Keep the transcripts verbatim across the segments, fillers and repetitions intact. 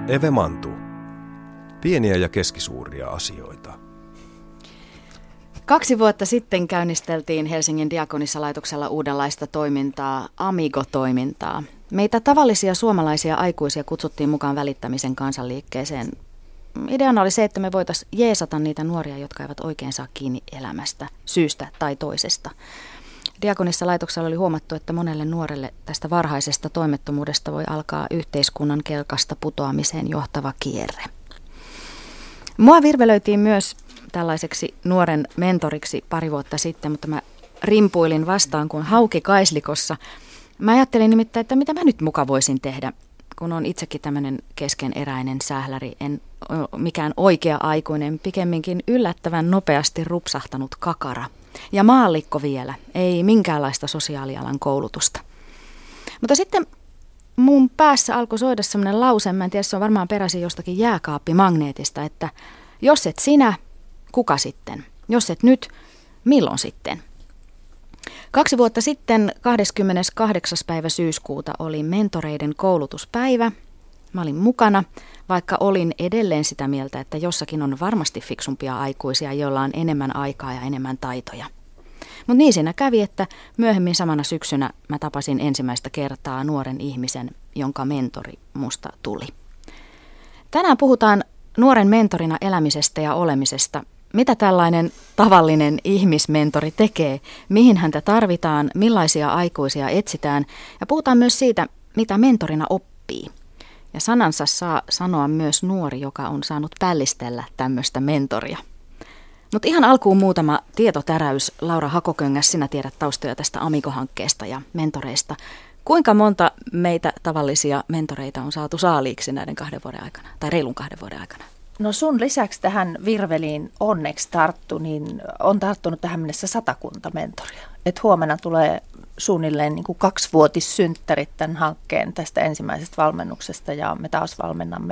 Eve Mantu. Pieniä ja keskisuuria asioita. Kaksi vuotta sitten käynnisteltiin Helsingin Diakonissalaitoksella uudenlaista toimintaa, Amigo-toimintaa. Meitä tavallisia suomalaisia aikuisia kutsuttiin mukaan välittämisen kansanliikkeeseen. Ideana oli se, että me voitaisiin jeesata niitä nuoria, jotka eivät oikein saa kiinni elämästä, syystä tai toisesta. Diakonissalaitoksella oli huomattu, että monelle nuorelle tästä varhaisesta toimettomuudesta voi alkaa yhteiskunnan kelkasta putoamiseen johtava kierre. Mua virvelöitiin myös tällaiseksi nuoren mentoriksi pari vuotta sitten, mutta mä rimpuilin vastaan kuin hauki kaislikossa. Mä ajattelin nimittäin, että mitä mä nyt muka voisin tehdä, kun on itsekin tämmöinen keskeneräinen sähläri, en mikään oikea aikuinen, pikemminkin yllättävän nopeasti rupsahtanut kakara. Ja maallikko vielä, ei minkäänlaista sosiaalialan koulutusta. Mutta sitten mun päässä alkoi soida semmoinen lause, mä en tiedä, se on varmaan peräisin jostakin jääkaappimagneetista, että jos et sinä, kuka sitten? Jos et nyt, milloin sitten? Kaksi vuotta sitten, kahdeskymmeneskahdeksas päivä syyskuuta, oli mentoreiden koulutuspäivä. Mä olin mukana, vaikka olin edelleen sitä mieltä, että jossakin on varmasti fiksumpia aikuisia, joilla on enemmän aikaa ja enemmän taitoja. Mutta niin siinä kävi, että myöhemmin samana syksynä mä tapasin ensimmäistä kertaa nuoren ihmisen, jonka mentori musta tuli. Tänään puhutaan nuoren mentorina elämisestä ja olemisesta. Mitä tällainen tavallinen ihmismentori tekee, mihin häntä tarvitaan, millaisia aikuisia etsitään ja puhutaan myös siitä, mitä mentorina oppii. Ja sanansa saa sanoa myös nuori, joka on saanut pällistellä tämmöistä mentoria. Mutta ihan alkuun muutama tietotäräys. Laura Hakoköngäs, sinä tiedät taustoja tästä Amigo-hankkeesta ja mentoreista. Kuinka monta meitä tavallisia mentoreita on saatu saaliiksi näiden kahden vuoden aikana, tai reilun kahden vuoden aikana? No sun lisäksi tähän virveliin onneksi tarttu, niin on tarttunut tähän mennessä satakunta mentoria. Et huomenna tulee suunnilleen niin kuin kaksivuotissynttärit tämän hankkeen tästä ensimmäisestä valmennuksesta ja me taas valmennamme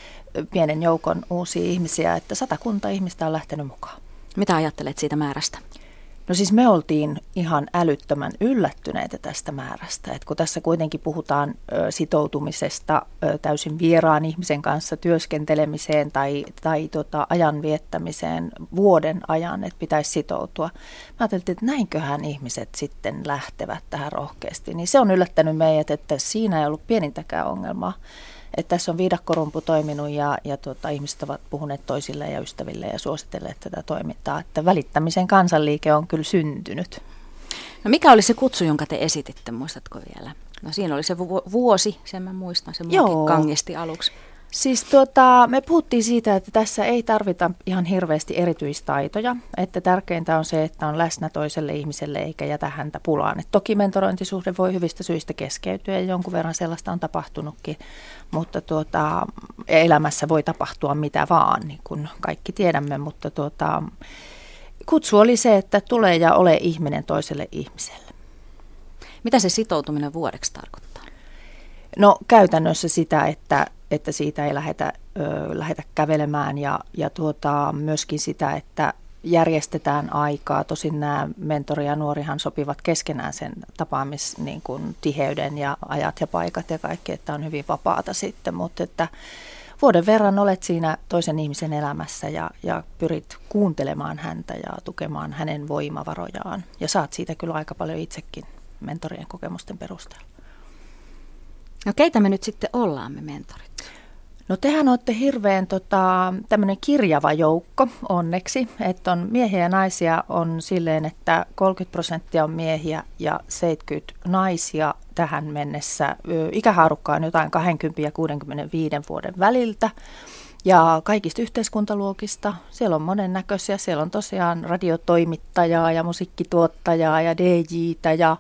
pienen joukon uusia ihmisiä, että satakunta ihmistä on lähtenyt mukaan. Mitä ajattelet siitä määrästä? No siis me oltiin ihan älyttömän yllättyneitä tästä määrästä, että kun tässä kuitenkin puhutaan ö, sitoutumisesta ö, täysin vieraan ihmisen kanssa työskentelemiseen tai, tai tota, ajan viettämiseen vuoden ajan, että pitäisi sitoutua. Mä ajattelin, että näinköhän ihmiset sitten lähtevät tähän rohkeasti, niin se on yllättänyt meidät, että siinä ei ollut pienintäkään ongelmaa. Että tässä on viidakkorumpu toiminut ja, ja tuota, ihmiset ovat puhuneet toisille ja ystäville ja suositelleet tätä toimintaa. Että välittämisen kansanliike on kyllä syntynyt. No mikä oli se kutsu, jonka te esititte, muistatko vielä? No siinä oli se vu- vuosi, sen mä muistan, se muakin kangisti aluksi. Siis tuota, me puhuttiin siitä, että tässä ei tarvita ihan hirveästi erityistaitoja, että tärkeintä on se, että on läsnä toiselle ihmiselle eikä jätä häntä pulaan. Et toki mentorointisuhde voi hyvistä syistä keskeytyä ja jonkun verran sellaista on tapahtunutkin, mutta tuota, elämässä voi tapahtua mitä vaan, niin kuin kaikki tiedämme, mutta tuota, kutsu oli se, että tule ja ole ihminen toiselle ihmiselle. Mitä se sitoutuminen vuodeksi tarkoittaa? No käytännössä sitä, että että siitä ei lähdetä, ö, lähdetä kävelemään ja, ja tuota, myöskin sitä, että järjestetään aikaa. Tosin nämä mentori ja nuorihan sopivat keskenään sen tapaamis niin kuin tiheyden ja ajat ja paikat ja kaikki, että on hyvin vapaata sitten, mutta että vuoden verran olet siinä toisen ihmisen elämässä ja, ja pyrit kuuntelemaan häntä ja tukemaan hänen voimavarojaan ja saat siitä kyllä aika paljon itsekin mentorien kokemusten perusteella. No keitä me nyt sitten ollaan me mentorit? No tehän olette hirveän tota, tämmöinen kirjava joukko onneksi, että on miehiä ja naisia on silleen, että kolmekymmentä prosenttia on miehiä ja seitsemänkymmentä naisia tähän mennessä. Ikähaarukka on jotain kaksikymmentä ja kuusikymmentäviisi vuoden väliltä ja kaikista yhteiskuntaluokista. Siellä on monennäköisiä, siellä on tosiaan radiotoimittajaa ja musiikkituottajaa ja D J:tä ja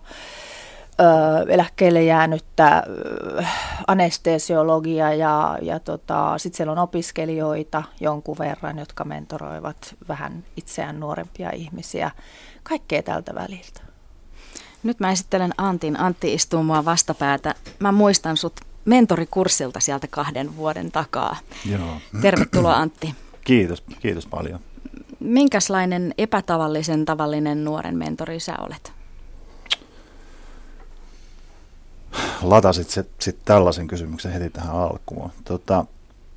eläkkeelle jäänyttä anestesiologia ja, ja tota, sitten siellä on opiskelijoita jonkun verran, jotka mentoroivat vähän itseään nuorempia ihmisiä. Kaikkea tältä väliltä. Nyt mä esittelen Antin. Antti istuu mua vastapäätä. Mä muistan sut mentorikurssilta sieltä kahden vuoden takaa. Joo. Tervetuloa Antti. Kiitos, kiitos paljon. Minkälainen epätavallisen tavallinen nuoren mentori sä olet? Latasit sit tällaisen kysymyksen heti tähän alkuun. Tota,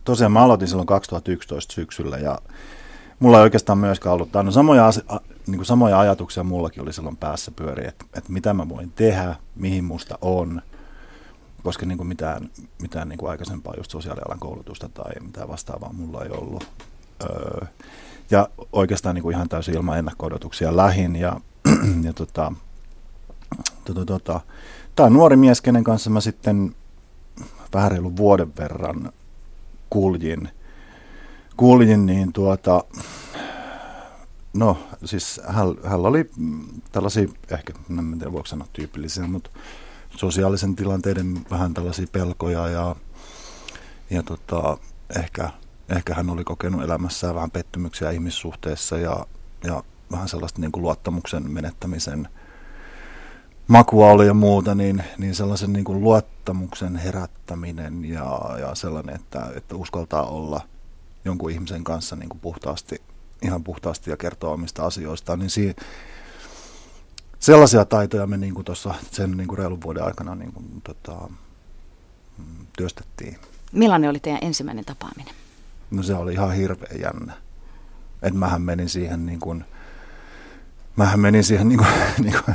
tosiaan mä aloitin silloin kaksituhattayksitoista syksyllä ja mulla ei oikeastaan myöskään ollut, no samoja, niin kuin samoja ajatuksia mullakin oli silloin päässä pyöri, että, että mitä mä voin tehdä, mihin musta on, koska niin kuin mitään, mitään niin kuin aikaisempaa just sosiaalialan koulutusta tai mitään vastaavaa mulla ei ollut. Öö, ja oikeastaan niin kuin ihan täysin ilman ennakko-odotuksia lähin ja, ja tota, tota, tota, tämä on nuori mies, kenen kanssa mä sitten vähän reilun vuoden verran kuljin, kuljin niin tuota, no siis hän, hän oli tällaisia, ehkä en tiedä voiko sanoa tyypillisiä, mutta sosiaalisen tilanteiden vähän tällaisia pelkoja ja, ja tota, ehkä, ehkä hän oli kokenut elämässään vähän pettymyksiä ihmissuhteessa ja, ja vähän sellaista niin kuin luottamuksen menettämisen makua oli ja muuta, niin, niin sellaisen niin kuin luottamuksen herättäminen ja, ja sellainen, että, että uskaltaa olla jonkun ihmisen kanssa niin kuin puhtaasti, ihan puhtaasti ja kertoa omista asioistaan, niin si- sellaisia taitoja me niin kuin tuossa sen niin kuin reilun vuoden aikana niin kuin, tota, työstettiin. Millainen oli teidän ensimmäinen tapaaminen? No se oli ihan hirveän jännä. Et mähän menin siihen niin kuin, mähän menin siihen niin kuin, niin kuin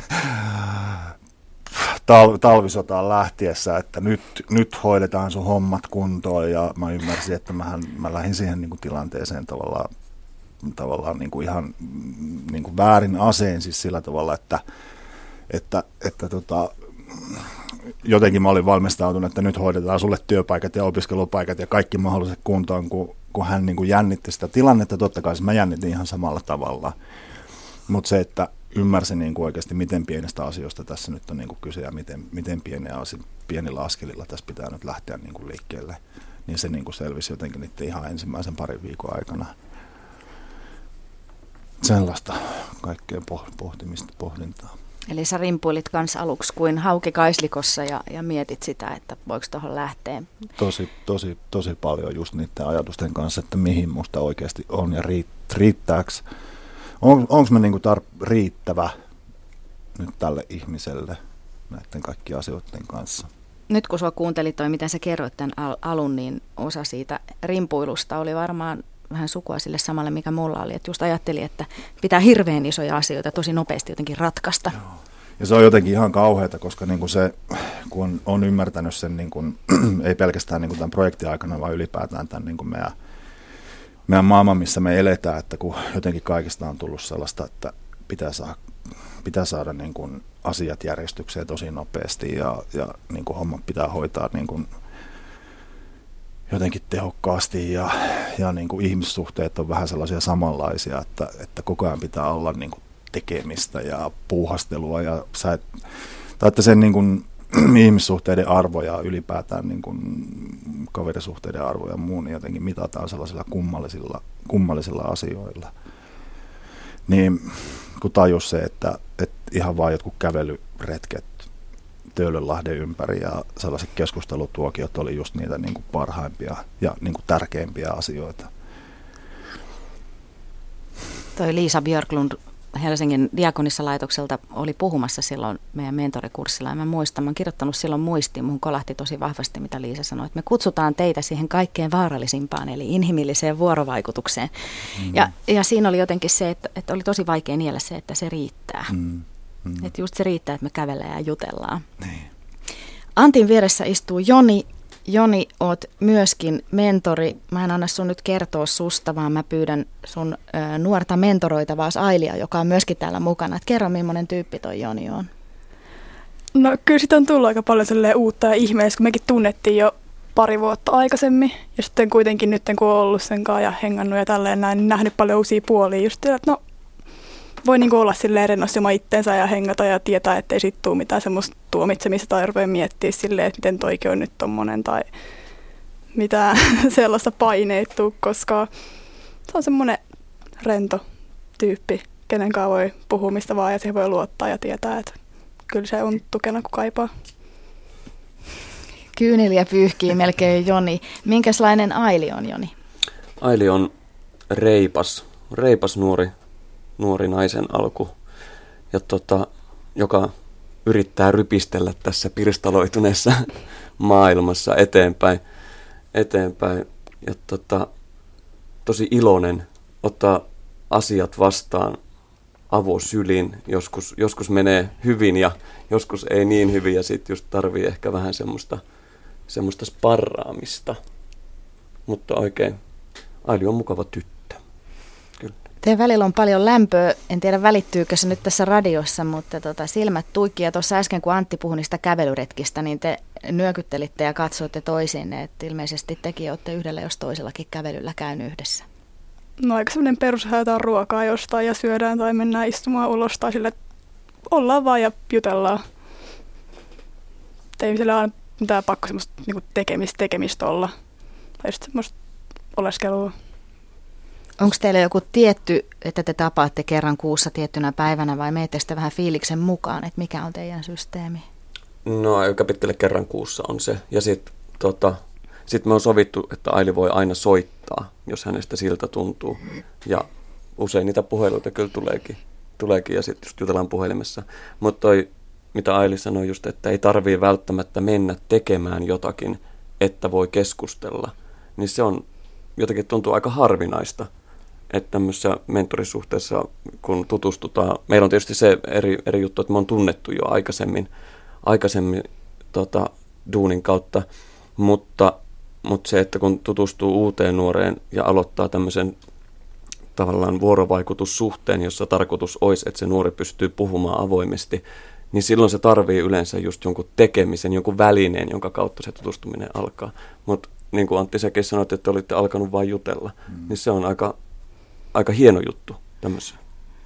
tal- talvisotaan lähtiessä, että nyt, nyt hoidetaan sun hommat kuntoon ja mä ymmärsin, että mähän, mä lähdin siihen niin kuin tilanteeseen tavallaan, tavallaan niin kuin ihan niin kuin väärin aseen siis sillä tavalla, että, että, että tota, jotenkin mä olin valmistautunut, että nyt hoidetaan sulle työpaikat ja opiskelupaikat ja kaikki mahdolliset kuntoon, kun, kun hän niin kuin jännitti sitä tilannetta. Totta kai mä jännitin ihan samalla tavalla, mutta se, että ymmärsin niin kuin oikeasti, miten pienestä asioista tässä nyt on niin kuin kyse ja miten, miten pieniä asia, pienillä askelilla tässä pitää nyt lähteä niin kuin liikkeelle, niin se niin kuin selvisi jotenkin niiden ihan ensimmäisen parin viikon aikana. Sellaista kaikkea pohtimista, pohdintaa. Eli sä rimpuilit kanssa aluksi kuin hauki kaislikossa ja, ja mietit sitä, että voiko tuohon lähteä. Tosi, tosi, tosi paljon just niiden ajatusten kanssa, että mihin musta oikeasti on ja riitt, riittääkö. On, onko mä niinku tar- riittävä nyt tälle ihmiselle näiden kaikkien asioiden kanssa? Nyt kun sua kuunteli toi, miten sä kerroit tämän al- alun, niin osa siitä rimpuilusta oli varmaan vähän sukua sille samalle, mikä mulla oli. Että just ajattelin, että pitää hirveän isoja asioita tosi nopeasti jotenkin ratkaista. Joo. Ja se on jotenkin ihan kauheata, koska niin kuin se, kun on, on ymmärtänyt sen, niin kuin, ei pelkästään niin kuin tämän projektin aikana, vaan ylipäätään tämän niin kuin meidän, meidän maailman, missä me eletään, että kun jotenkin kaikista on tullut sellaista, että pitää saada, pitää saada niin kuin asiat järjestykseen tosi nopeasti ja, ja niin kuin hommat pitää hoitaa niin kuin jotenkin tehokkaasti ja, ja niin kuin ihmissuhteet on vähän sellaisia samanlaisia, että, että koko ajan pitää olla niin kuin tekemistä ja puuhastelua ja sä et, tai että sen niin kuin ihmissuhteiden arvoja ylipäätään niin kuin kaverisuhteiden arvoja ja muu, niin jotenkin mitataan sellaisilla kummallisilla, kummallisilla asioilla. Niin kun tajus se, että, että ihan vaan jotkut kävelyretket Töölönlahden ympäri ja sellaiset keskustelutuokiot oli just niitä niin kuin parhaimpia ja niin kuin tärkeimpiä asioita. Toi Liisa Björklund Helsingin Diakonissalaitokselta oli puhumassa silloin meidän mentorikurssilla. Ja mä muistan, mä oon kirjoittanut silloin muistiin, muhun kolahti tosi vahvasti, mitä Liisa sanoi, että me kutsutaan teitä siihen kaikkein vaarallisimpaan, eli inhimilliseen vuorovaikutukseen. Mm. Ja, ja siinä oli jotenkin se, että, että oli tosi vaikea niellä se, että se riittää. Mm. Mm. Että just se riittää, että me kävellään ja jutellaan. Niin. Antin vieressä istuu Joni. Joni, oot myöskin mentori. Mä en anna sun nyt kertoa susta, vaan mä pyydän sun ö, nuorta mentoroitavaa Ailia, joka on myöskin täällä mukana. Et kerro, millainen tyyppi toi Joni on. No kyllä siitä on tullut aika paljon uutta ja ihmeellistä, kun mekin tunnettiin jo pari vuotta aikaisemmin. Ja sitten kuitenkin nyt, kun on ollut sen kanssa ja hengannut ja tälleen näin, niin nähnyt paljon uusia puolia. Just että no, voi niinku olla silleen rennosti oma itteensä ja hengata ja tietää, ettei sit tule mitään semmoista tuomitsemista tai rupea miettiä silleen, että miten toikin on nyt tommonen tai mitään sellaista paineittua, koska se on semmoinen rento tyyppi, kenen kanssa voi puhua mistä vaan ja siihen voi luottaa ja tietää, että kyllä se on tukena kun kaipaa. Kyyneliä pyyhkii melkein Joni. Minkälainen Aili on, Joni? Aili on reipas, reipas nuori. nuori naisen alku, ja tota, joka yrittää rypistellä tässä pirstaloituneessa maailmassa eteenpäin. eteenpäin. ja tota, tosi iloinen, ottaa asiat vastaan avosylin. Joskus, joskus menee hyvin ja joskus ei niin hyvin ja sitten just tarvii ehkä vähän semmoista, semmoista sparraamista. Mutta oikein, Aili on mukava tyttö. Kyllä. Teidän välillä on paljon lämpöä, en tiedä välittyykö se nyt tässä radiossa, mutta tota, silmät tuikki. Ja tuossa äsken kun Antti puhui niistä kävelyretkistä, niin te nyökyttelitte ja katsoitte toisiinne, että ilmeisesti tekin olette yhdellä jos toisellakin kävelyllä käynyt yhdessä. No aika semmoinen perus, haetaan ruokaa jostain ja syödään tai mennään istumaan ulos tai sille, ollaan vaan ja jutellaan. Ei sillä ole mitään pakko semmoista niinku tekemistä, tekemistä olla. Tai just semmoista oleskelua. Onko teillä joku tietty, että te tapaatte kerran kuussa tiettynä päivänä vai meette sitten vähän fiiliksen mukaan, että mikä on teidän systeemi? No aika pitkälle kerran kuussa on se. Ja sitten tota, sit me on sovittu, että Aili voi aina soittaa, jos hänestä siltä tuntuu. Ja usein niitä puheluita kyllä tuleekin, tuleekin ja sitten just jutellaan puhelimessa. Mutta toi, mitä Aili sanoi just, että ei tarvii välttämättä mennä tekemään jotakin, että voi keskustella, niin se on jotenkin tuntuu aika harvinaista, että tämmöisessä mentorisuhteessa, kun tutustutaan, meillä on tietysti se eri, eri juttu, että me on tunnettu jo aikaisemmin, aikaisemmin tota, duunin kautta, mutta, mutta se, että kun tutustuu uuteen nuoreen ja aloittaa tämmöisen tavallaan vuorovaikutussuhteen, jossa tarkoitus olisi, että se nuori pystyy puhumaan avoimesti, niin silloin se tarvii yleensä just jonkun tekemisen, jonkun välineen, jonka kautta se tutustuminen alkaa. Mutta niin kuin Antti säkin sanoit, että olitte alkanut vain jutella, mm. niin se on aika, aika hieno juttu tämmöisen.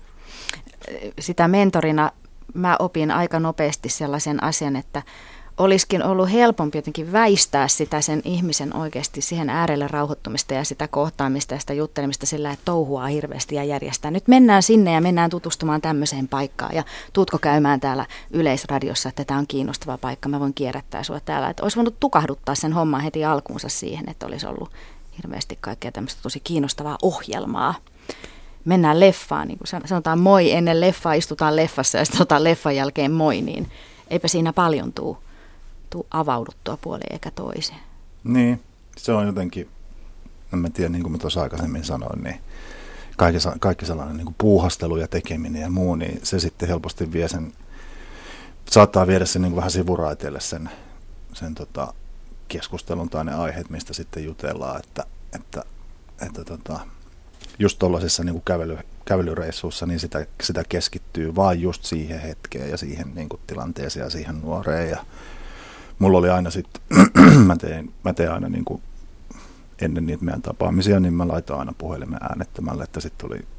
Sitä mentorina mä opin aika nopeasti sellaisen asian, että olisikin ollut helpompi jotenkin väistää sitä sen ihmisen oikeasti siihen äärelle rauhoittumista ja sitä kohtaamista ja sitä juttelemista sillä, että touhuaa hirveästi ja järjestää. Nyt mennään sinne ja mennään tutustumaan tämmöiseen paikkaan ja tuutko käymään täällä Yleisradiossa, että tämä on kiinnostava paikka, mä voin kierrättää sua täällä. Että olisi voinut tukahduttaa sen homman heti alkuunsa siihen, että olisi ollut hirveästi kaikkea tämmöistä tosi kiinnostavaa ohjelmaa. Mennään leffaan, niin kuin sanotaan moi ennen leffaa, istutaan leffassa ja sitten sanotaan leffan jälkeen moi, niin eipä siinä paljon tule. Tuu avauduttua puoleen eikä toiseen. Niin, se on jotenkin, en mä tiedä, niin kuin mä tuossa aikaisemmin sanoin, niin kaikki, kaikki sellainen niin kuin puuhastelu ja tekeminen ja muu, niin se sitten helposti vie sen, saattaa viedä sen niin kuin vähän sivuraiteelle sen, sen tota, keskustelun tai ne aiheet, mistä sitten jutellaan, että, että, että tota, just tuollaisessa niin kuin kävely, kävelyreissussa, niin sitä, sitä keskittyy vaan just siihen hetkeen ja siihen niin kuin tilanteeseen ja siihen nuoreen ja mulla oli aina sitten, mä tein, mä tein aina niin kuin ennen niitä meidän tapaamisia, niin mä laitoin aina puhelimen äänettömälle, että sitten oli,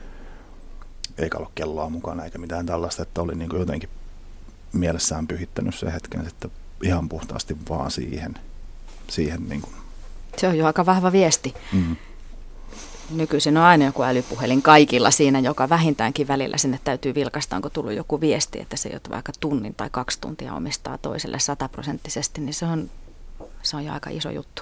eikä ollut kelloa mukana eikä mitään tällaista, että oli niin kuin jotenkin mielessään pyhittänyt sen hetken sitten ihan puhtaasti vaan siihen. siihen niin kuin. Se on jo aika vahva viesti. Mm. Nykyisin on aina joku älypuhelin kaikilla siinä, joka vähintäänkin välillä sinne täytyy vilkaista, onko tullut joku viesti, että se jota vaikka tunnin tai kaksi tuntia omistaa toiselle sataprosenttisesti, niin se on, se on jo aika iso juttu.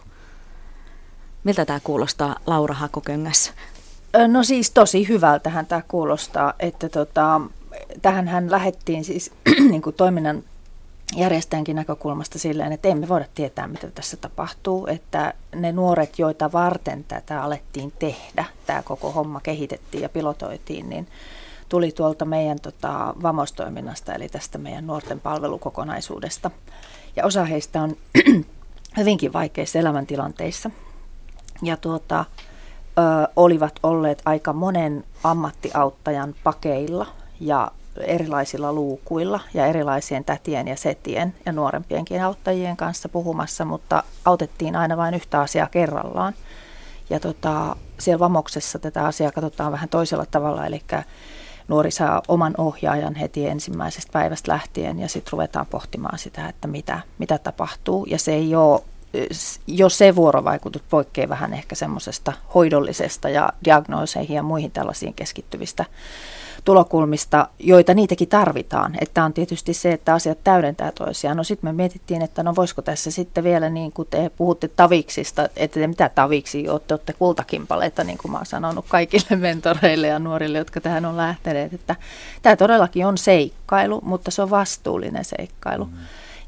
Miltä tämä kuulostaa, Laura Hakoköngässä? No siis tosi hyvältähän tämä kuulostaa, että tota, tähänhän lähdettiin siis niin kuin toiminnan järjestäjänkin näkökulmasta silleen, että emme voida tietää, mitä tässä tapahtuu, että ne nuoret, joita varten tätä alettiin tehdä, tämä koko homma kehitettiin ja pilotoitiin, niin tuli tuolta meidän tota, vamostoiminnasta, eli tästä meidän nuorten palvelukokonaisuudesta. Ja osa heistä on hyvinkin vaikeissa elämäntilanteissa ja tuota, ö, olivat olleet aika monen ammattiauttajan pakeilla ja erilaisilla luukuilla ja erilaisien tätien ja setien ja nuorempienkin auttajien kanssa puhumassa, mutta autettiin aina vain yhtä asiaa kerrallaan. Ja tota, siellä Vamoksessa tätä asiaa katsotaan vähän toisella tavalla, eli nuori saa oman ohjaajan heti ensimmäisestä päivästä lähtien ja sitten ruvetaan pohtimaan sitä, että mitä, mitä tapahtuu. Ja se ei ole, jos se vuorovaikutus poikkeaa vähän ehkä semmoisesta hoidollisesta ja diagnooseihin ja muihin tällaisiin keskittyvistä tulokulmista, joita niitäkin tarvitaan. Että on tietysti se, että asiat täydentää toisiaan. No sitten me mietittiin, että no voisiko tässä sitten vielä, niin kuin te puhutte taviksista, että te mitä taviksi olette, olette kultakimpaleita, niin kuin mä oon sanonut kaikille mentoreille ja nuorille, jotka tähän on lähteneet, että tämä todellakin on seikkailu, mutta se on vastuullinen seikkailu. Mm.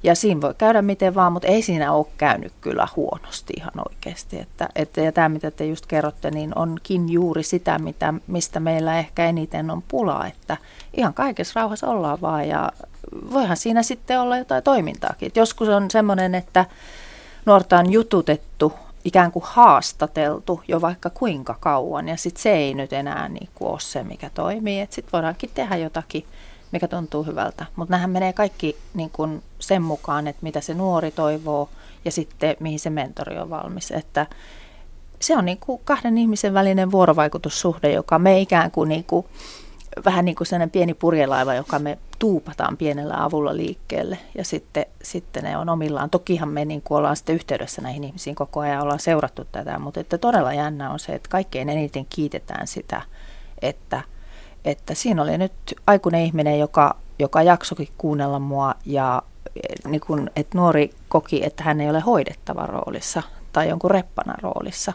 Ja siinä voi käydä miten vaan, mutta ei siinä ole käynyt kyllä huonosti ihan oikeasti. Että, että, ja tämä, mitä te just kerrotte, niin onkin juuri sitä, mitä, mistä meillä ehkä eniten on pulaa. Että ihan kaikessa rauhassa ollaan vaan ja voihan siinä sitten olla jotain toimintaakin. Et joskus on semmoinen, että nuorta on jututettu, ikään kuin haastateltu jo vaikka kuinka kauan. Ja sitten se ei nyt enää niin kuin ole se, mikä toimii. Että sitten voidaankin tehdä jotakin, mikä tuntuu hyvältä. Mutta nämähän menee kaikki niin kuin sen mukaan, että mitä se nuori toivoo ja sitten mihin se mentori on valmis. Että se on niin kuin kahden ihmisen välinen vuorovaikutussuhde, joka me ikään kuin, niin kuin vähän niin kuin sellainen pieni purjelaiva, joka me tuupataan pienellä avulla liikkeelle ja sitten, sitten ne on omillaan. Tokihan me niin kuin ollaan sitten yhteydessä näihin ihmisiin koko ajan, ollaan seurattu tätä, mutta että todella jännä on se, että kaikkein eniten kiitetään sitä, että Että siinä oli nyt aikuinen ihminen, joka, joka jaksoikin kuunnella mua ja niin kun, että nuori koki, että hän ei ole hoidettava roolissa tai jonkun reppana roolissa.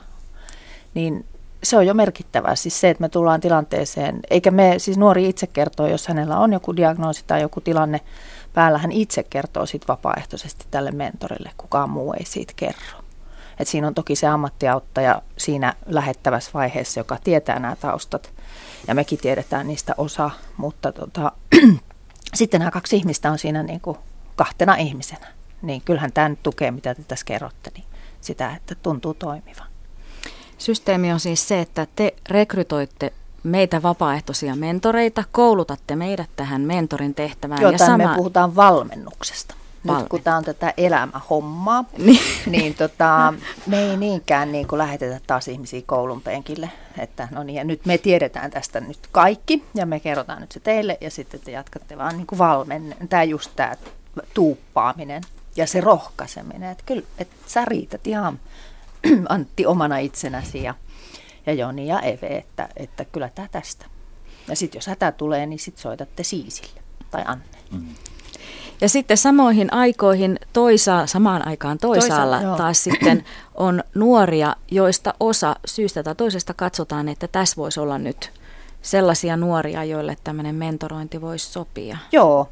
Niin se on jo merkittävää. Siis se, että me tullaan tilanteeseen, eikä me, siis nuori itse kertoo, jos hänellä on joku diagnoosi tai joku tilanne päällä, hän itse kertoo sit vapaaehtoisesti tälle mentorille, kukaan muu ei siitä kerro. Et siinä on toki se ammattiauttaja siinä lähettävässä vaiheessa, joka tietää nämä taustat. Ja mekin tiedetään niistä osa, mutta tota, sitten nämä kaksi ihmistä on siinä niin kuin kahtena ihmisenä. Niin kyllähän tämä nyt tukee, mitä te tässä kerrotte, niin sitä, että tuntuu toimivan. Systeemi on siis se, että te rekrytoitte meitä vapaaehtoisia mentoreita, koulutatte meidät tähän mentorin tehtävään. Joo, ja sama... me sama... puhutaan valmennuksesta. Nyt Valmen. kun tämä on tätä elämähommaa, niin, niin tota, me ei niinkään niin kuin lähetetä taas ihmisiä koulun penkille. Että, no niin, ja nyt me tiedetään tästä nyt kaikki ja me kerrotaan nyt se teille ja sitten te jatkatte vaan niin kuin valmen. Tämä just tämä tuuppaaminen ja se rohkaiseminen. Että kyllä, että sä riität ihan Antti omana itsenäsi ja, ja Joni ja Eve, että, että kyllä tämä tästä. Ja sitten jos hätä tulee, niin sitten soitatte Siisille tai Anne. Mm. Ja sitten samoihin aikoihin toisa, samaan aikaan toisaalla Toisa, taas sitten on nuoria, joista osa syystä tai toisesta katsotaan, että tässä voisi olla nyt sellaisia nuoria, joille tämmöinen mentorointi voisi sopia. Joo.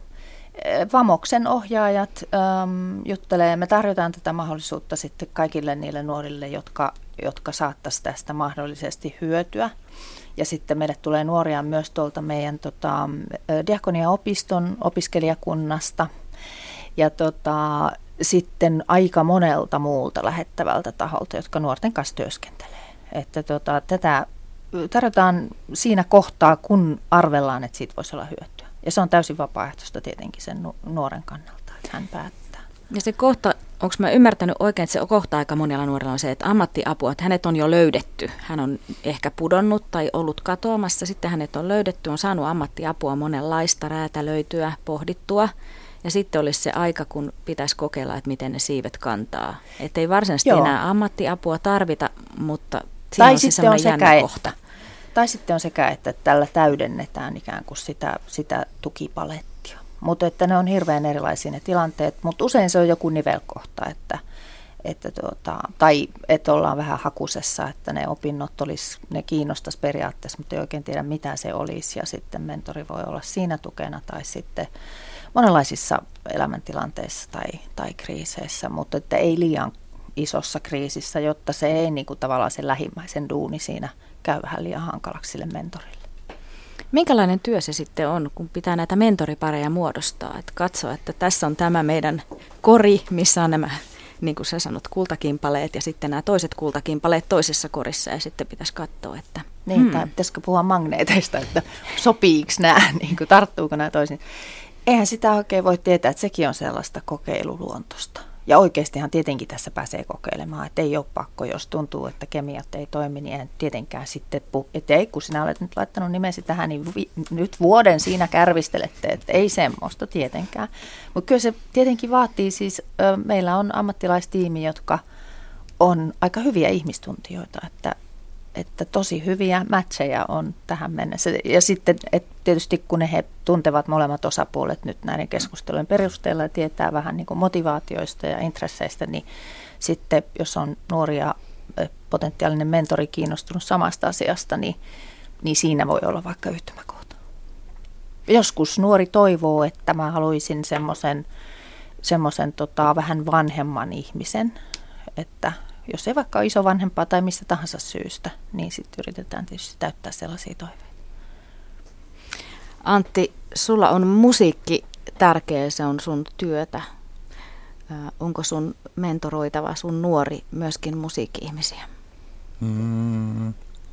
Vamoksen ohjaajat äm, juttelee, me tarjotaan tätä mahdollisuutta sitten kaikille niille nuorille, jotka, jotka saattaisi tästä mahdollisesti hyötyä. Ja sitten meille tulee nuoria myös tuolta meidän tota, Diakonia-opiston opiskelijakunnasta ja tota, sitten aika monelta muulta lähettävältä taholta, jotka nuorten kanssa työskentelee. Että tota, tätä tarjotaan siinä kohtaa, kun arvellaan, että siitä voisi olla hyötyä. Ja se on täysin vapaaehtoista tietenkin sen nuoren kannalta, että hän päättää. Ja se kohta, onko mä ymmärtänyt oikein, että se kohta aika monella nuorella on se, että ammattiapua, että hänet on jo löydetty. Hän on ehkä pudonnut tai ollut katoamassa, sitten hänet on löydetty, on saanut ammattiapua monenlaista, räätälöityä, pohdittua. Ja sitten olisi se aika, kun pitäisi kokeilla, että miten ne siivet kantaa. Että ei varsinaisesti Joo. enää ammattiapua tarvita, mutta siinä tai on se sellainen jännä kohta. Tai sitten on sekä, että tällä täydennetään ikään kuin sitä, sitä tukipalettia. Mutta että ne on hirveän erilaisia ne tilanteet, mutta usein se on joku nivelkohta, että, että tuota, tai että ollaan vähän hakusessa, että ne opinnot olisi, ne kiinnostaisi periaatteessa, mutta ei oikein tiedä mitä se olisi ja sitten mentori voi olla siinä tukena tai sitten monenlaisissa elämäntilanteissa tai, tai kriiseissä, mutta että ei liian isossa kriisissä, jotta se ei niin kuin tavallaan se lähimmäisen duuni siinä käy vähän liian hankalaksi sille mentorille. Minkälainen työ se sitten on, kun pitää näitä mentoripareja muodostaa? Että katsoa, että tässä on tämä meidän kori, missä on nämä, niin kuin sä sanot, kultakimpaleet ja sitten nämä toiset kultakimpaleet toisessa korissa ja sitten pitäisi katsoa, että... Niin, hmm. tai pitäisikö puhua magneeteista, että sopiiko nämä, niin kuin, tarttuuko nämä toisiin. Eihän sitä oikein voi tietää, että sekin on sellaista kokeiluluontoista. Ja oikeastihan tietenkin tässä pääsee kokeilemaan, että ei ole pakko, jos tuntuu, että kemiat ei toimi, niin en tietenkään sitten, että ei kun sinä olet nyt laittanut nimesi tähän, niin vi, nyt vuoden siinä kärvistelette, että ei semmoista tietenkään. Mutta kyllä se tietenkin vaatii siis, ö, meillä on ammattilaistiimi, jotka on aika hyviä ihmistuntijoita, että, että tosi hyviä matcheja on tähän mennessä. Ja sitten että tietysti kun ne he tuntevat molemmat osapuolet nyt näiden keskustelujen perusteella ja tietää vähän niin kuin motivaatioista ja intresseistä, niin sitten jos on nuoria potentiaalinen mentori kiinnostunut samasta asiasta, niin, niin siinä voi olla vaikka yhtymäkohta. Joskus nuori toivoo, että mä haluaisin semmoisen semmoisen tota, vähän vanhemman ihmisen, että jos ei vaikka ole isovanhempaa tai mistä tahansa syystä, niin sitten yritetään tietysti täyttää sellaisia toiveita. Antti, sulla on musiikki tärkeä, se on sun työtä. Onko sun mentoroitava, sun nuori myöskin musiikki-ihmisiä? Mm.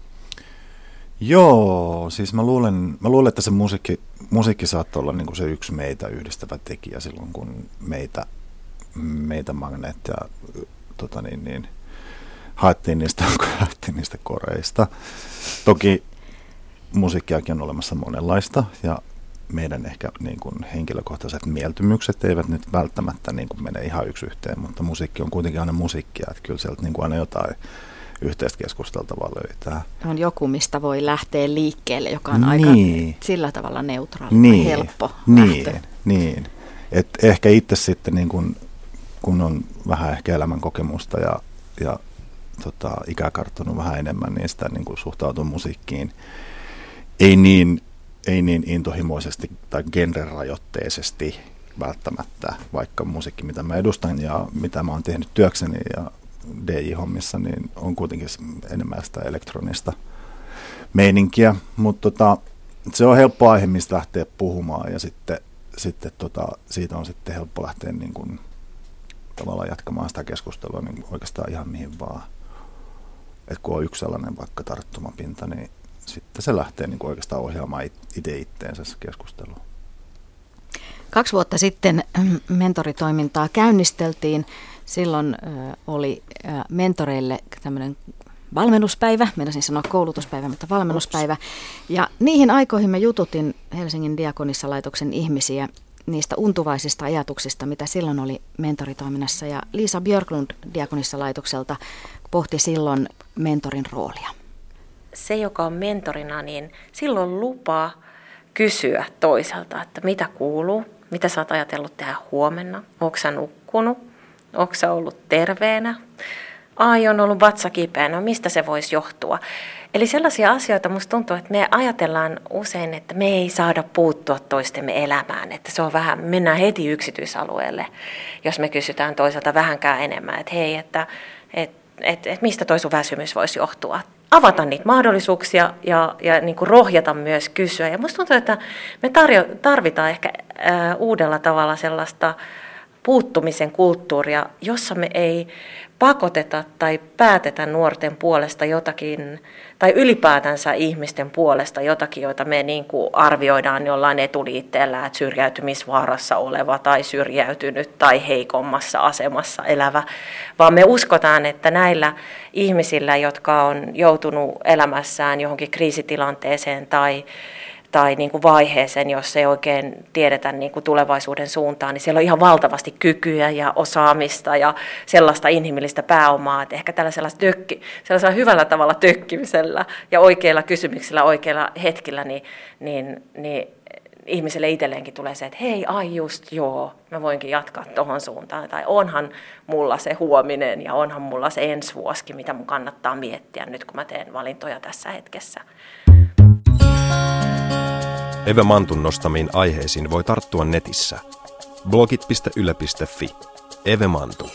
Joo, siis mä luulen, mä luulen, että se musiikki, musiikki saattaa olla niin kuin se yksi meitä yhdistävä tekijä silloin, kun meitä, meitä Magnet ja tota niin, niin, haettiin, niistä, haettiin niistä koreista. Toki musiikkiakin on olemassa monenlaista ja meidän ehkä niin kuin henkilökohtaiset mieltymykset eivät nyt välttämättä niin kuin mene ihan yksi yhteen, mutta musiikki on kuitenkin aina musiikkia, että kyllä sieltä niin kuin aina jotain yhteistä keskusteltavaa löytää. On joku, mistä voi lähteä liikkeelle, joka on niin. aika sillä tavalla neutraali niin. ja helppo niin. lähtö. Niin, et ehkä itse sitten niin kun, kun on vähän ehkä elämänkokemusta ja, ja tota, ikää karttunut vähän enemmän, niin sitä niin kun suhtautuu musiikkiin ei niin, ei niin intohimoisesti tai genrerajoitteisesti välttämättä, vaikka musiikki, mitä mä edustan ja mitä mä oon tehnyt työkseni ja D J-hommissa, niin on kuitenkin enemmän sitä elektronista meininkiä, mutta tota, se on helppo aihe, mistä lähteä puhumaan ja sitten, sitten tota, siitä on sitten helppo lähteä niin kuin, tavallaan jatkamaan sitä keskustelua niin oikeastaan ihan mihin vaan. Et kun on yksi sellainen vaikka tarttumapinta, niin sitten se lähtee niin kuin oikeastaan ohjaamaan itse itteensä keskustelua. Kaksi vuotta sitten mentoritoimintaa käynnisteltiin. Silloin ö, oli ö, mentoreille tämmöinen valmennuspäivä, meinasin sanoa koulutuspäivä, mutta valmennuspäivä. Ja niihin aikoihin mä jututin Helsingin Diakonissalaitoksen ihmisiä niistä untuvaisista ajatuksista, mitä silloin oli mentoritoiminnassa. Ja Liisa Björklund Diakonissalaitokselta pohti silloin mentorin roolia. Se, joka on mentorina, niin silloin lupaa kysyä toiselta, että mitä kuuluu, mitä sä oot ajatellut tehdä huomenna, ootko sä nukkunut, ootko sä ollut terveenä, ai on ollut vatsa kipeänä, no mistä se voisi johtua. Eli sellaisia asioita musta tuntuu, että me ajatellaan usein, että me ei saada puuttua toistemme elämään, että se on vähän, mennään heti yksityisalueelle, jos me kysytään toiselta vähänkään enemmän, että hei, että et, et, et mistä toi sun väsymys voisi johtua. Avata niitä mahdollisuuksia ja, ja niin kuin rohjata myös kysyä. Ja musta tuntuu, että me tarjo, tarvitaan ehkä ää, uudella tavalla sellaista puuttumisen kulttuuria, jossa me ei pakoteta tai päätetä nuorten puolesta jotakin, tai ylipäätänsä ihmisten puolesta jotakin, joita me niin kuin arvioidaan jollain etuliitteellä, että syrjäytymisvaarassa oleva tai syrjäytynyt tai heikommassa asemassa elävä, vaan me uskotaan, että näillä ihmisillä, jotka on joutunut elämässään johonkin kriisitilanteeseen tai tai niin kuin vaiheeseen, jos ei oikein tiedetä niin kuin tulevaisuuden suuntaan, niin siellä on ihan valtavasti kykyjä ja osaamista ja sellaista inhimillistä pääomaa, että ehkä tällaisella, tökki, sellaisella hyvällä tavalla tökkimisellä ja oikeilla kysymyksillä, oikeilla hetkillä, niin, niin, niin ihmiselle itselleenkin tulee se, että hei, ai just joo, mä voinkin jatkaa tohon suuntaan, tai onhan mulla se huominen ja onhan mulla se ensi vuosikin, mitä mun kannattaa miettiä nyt, kun mä teen valintoja tässä hetkessä. Eve Mantun nostamiin aiheisiin voi tarttua netissä. blogit piste yle piste fi. Eve Mantu.